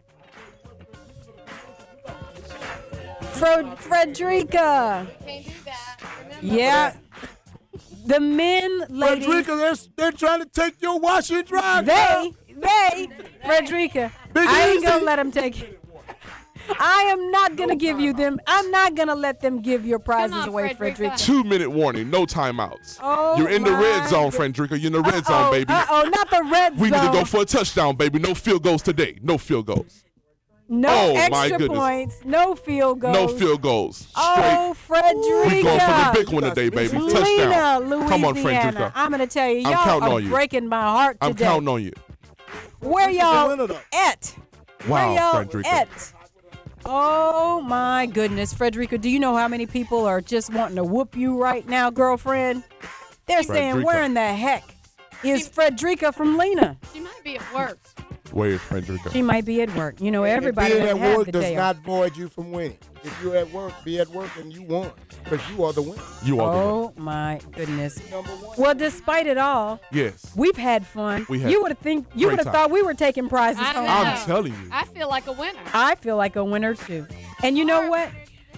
Fred- Frederica. Can't do that. Remember Yeah. The men, ladies. Frederica, they're, they're trying to take your wash and dry. girl. They, they, Frederica. Big I ain't Easy. gonna let them take it. I am not gonna give you them. I'm not gonna let them give your prizes on, away, Frederica. Frederica. Two minute warning, no timeouts. Oh, You're in the red my zone, God. Frederica. You're in the red Uh-oh, zone, baby. Uh-oh, not the red We zone. need to go for a touchdown, baby. No field goals today. No field goals. No Oh, my extra goodness. points. No field goals. No field goals. Straight. Oh, Frederica. We going for the big one today, baby. Lena, Touchdown. Louisiana. Come on, Frederica. I'm gonna tell you, I'm y'all counting are on you. breaking my heart I'm today. counting on you. Where winner, y'all though. at? Wow, Where y'all Frederica. at? Oh my goodness, Frederica, do you know how many people are just wanting to whoop you right now, girlfriend? They're saying, Frederica. where in the heck is Frederica from Lena? She might be at work. Where is Frederica? She might be at work. You know, And everybody being doesn't at have work the does day not off. void you from winning. If you're at work, be at work and you won because you are the winner. You are the one. Oh my goodness. Well, despite it all, Yes. we've had fun. We had you would have think you great would have time. thought we were taking prizes I home. know. I'm telling you. I feel like a winner. I feel like a winner too. And you know what?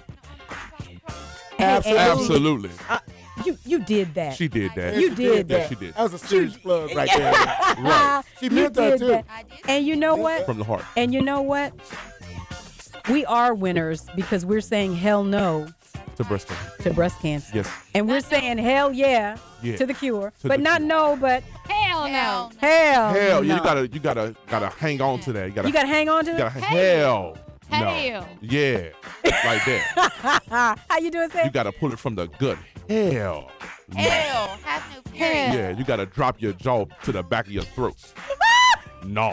Hey, Absolutely. hey, Absolutely. uh, you you did that. She did that. You did Yeah, that. she did. That was a serious plug right there. Right. She You meant that did too. that. And you know what? From the heart. And you know what? We are winners because we're saying hell no To breast cancer. to breast cancer. Yes. And we're saying hell yeah, Yeah. to the cure. To but the not cure. no, but Hell no. hell. Hell, no. yeah, you gotta, you gotta, gotta hang on to that. You gotta, You gotta hang on to you it? gotta hell. No. Hell. Yeah, like that. How you doing, You Sam? gotta pull it from the gut. Hell. No. Hell. Have no fury. Yeah, you gotta drop your jaw to the back of your throat. No.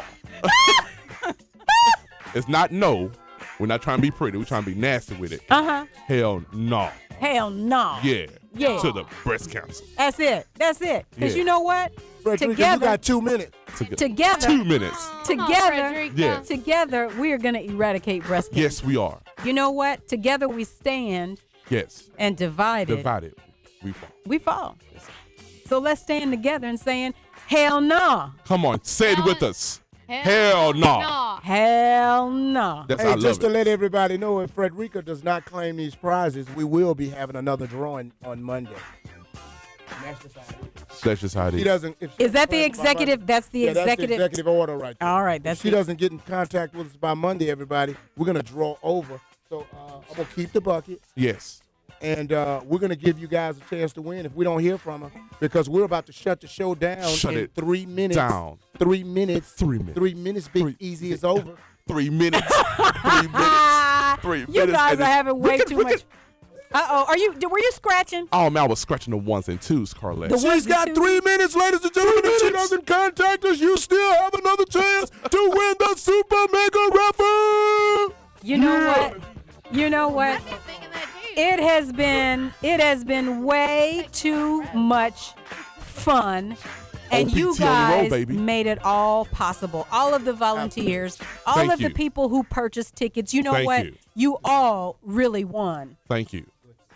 It's not no. We're not trying to be pretty. We're trying to be nasty with it. Uh-huh. Hell no. Hell no. Yeah. Yeah. To the breast cancer. That's it. That's it. Because Yeah. you know what? Frederica, you Together, got two minutes. To get- together, Two minutes. Come on, together, Frederica. Yes. together, we are going to eradicate breast cancer. Yes, we are. You know what? Together we stand Yes. and divided, Divided, we fall. we fall. So let's stand together and saying, hell no. Come on, say it with us. Hell no. Hell no. That's Hey, I love just to it. let everybody know, if Frederica does not claim these prizes, we will be having another drawing on Monday. And that's just how it is. That's just how it She is. doesn't. If she Is that the doesn't claim by executive? Monday- That's the yeah, executive. That's the executive order right there. All right. If That's she the- doesn't get in contact with us by Monday, everybody, we're gonna draw over. So uh, I'm gonna keep the bucket. Yes. And uh, we're going to give you guys a chance to win if we don't hear from her, because we're about to shut the show down Shut in it three minutes. down. Three minutes. Three minutes. Three minutes. Big Easy is over. Three minutes. Three minutes. Three You minutes. guys and are it's- having way Rickett, too Rickett. much. Uh oh. Are you? Were you scratching? Oh man, I was scratching the ones and twos, Carlette. The ones She's got and three minutes, ladies and gentlemen. If she doesn't contact us, you still have another chance to win the Super Mega Raffle. You know what? You know what? It has been it has been way too much fun. And O P T you on the roll, guys baby. made it all possible. All of the volunteers, all Thank of the you. people who purchased tickets. You know Thank what? you. You all really won. Thank you.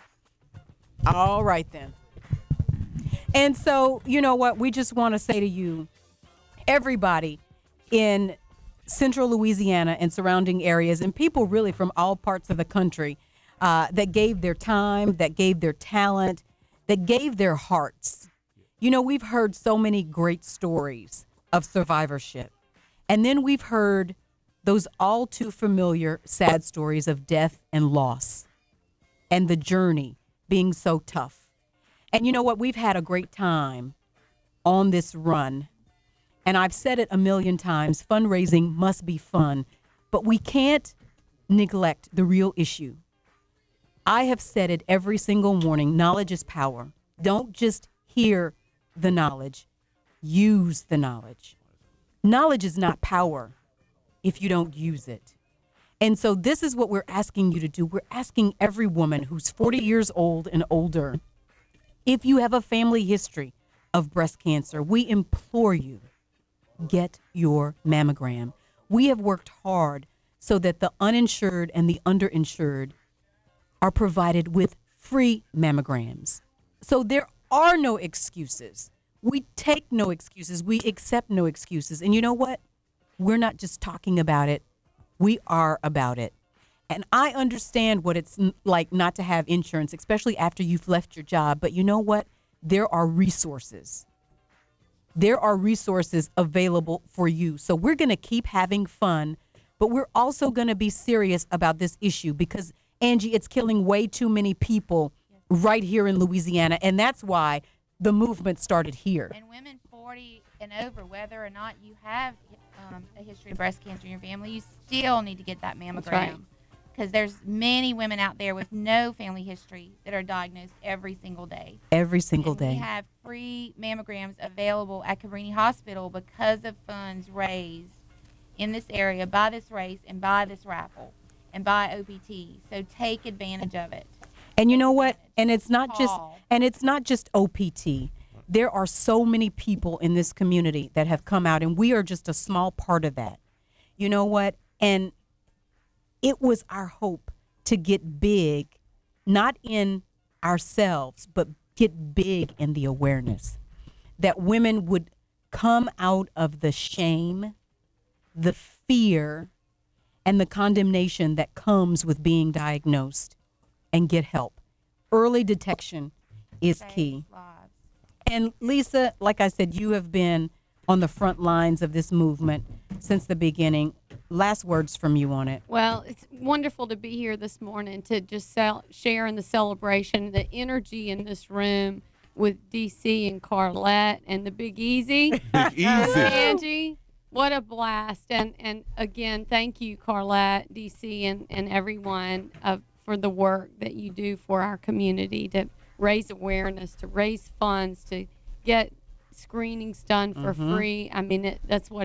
All right then. And so, you know what? We just want to say to you, everybody in central Louisiana and surrounding areas, and people really from all parts of the country uh, that gave their time, that gave their talent, that gave their hearts. You know, we've heard so many great stories of survivorship. And then we've heard those all too familiar sad stories of death and loss and the journey being so tough. And you know what? We've had a great time on this run. And I've said it a million times, fundraising must be fun, but we can't neglect the real issue. I have said it every single morning, knowledge is power. Don't just hear the knowledge, use the knowledge. Knowledge is not power if you don't use it. And so this is what we're asking you to do. We're asking every woman who's forty years old and older, if you have a family history of breast cancer, we implore you, get your mammogram. We have worked hard so that the uninsured and the underinsured are provided with free mammograms. So there are no excuses. We take no excuses. We accept no excuses. And you know what? We're not just talking about it. We are about it. And I understand what it's n- like not to have insurance, especially after you've left your job. But you know what? There are resources. There are resources available for you. So we're going to keep having fun, but we're also going to be serious about this issue because, Angie, it's killing way too many people right here in Louisiana. And that's why the movement started here. And women forty and over, whether or not you have um, a history of breast cancer in your family, you still need to get that mammogram. right. Because there's many women out there with no family history that are diagnosed every single day. Every single And day. we have free mammograms available at Cabrini Hospital because of funds raised in this area by this race and by this raffle and by O P T. So take advantage of it. And you know what? And it's not just Call. and it's not just O P T. There are so many people in this community that have come out, and we are just a small part of that. You know what? And it was our hope to get big, not in ourselves, but get big in the awareness that women would come out of the shame, the fear, and the condemnation that comes with being diagnosed and get help. Early detection is key. And Lisa, like I said, you have been on the front lines of this movement since the beginning. Last words from you on it. Well, it's wonderful to be here this morning to just sell, share in the celebration, the energy in this room with D C and Carlette and the Big Easy. Big Easy. Angie, what a blast. And and again, thank you, Carlette, D C, and, and everyone of, for the work that you do for our community to raise awareness, to raise funds, to get screenings done for Mhm. free. I mean, it, that's what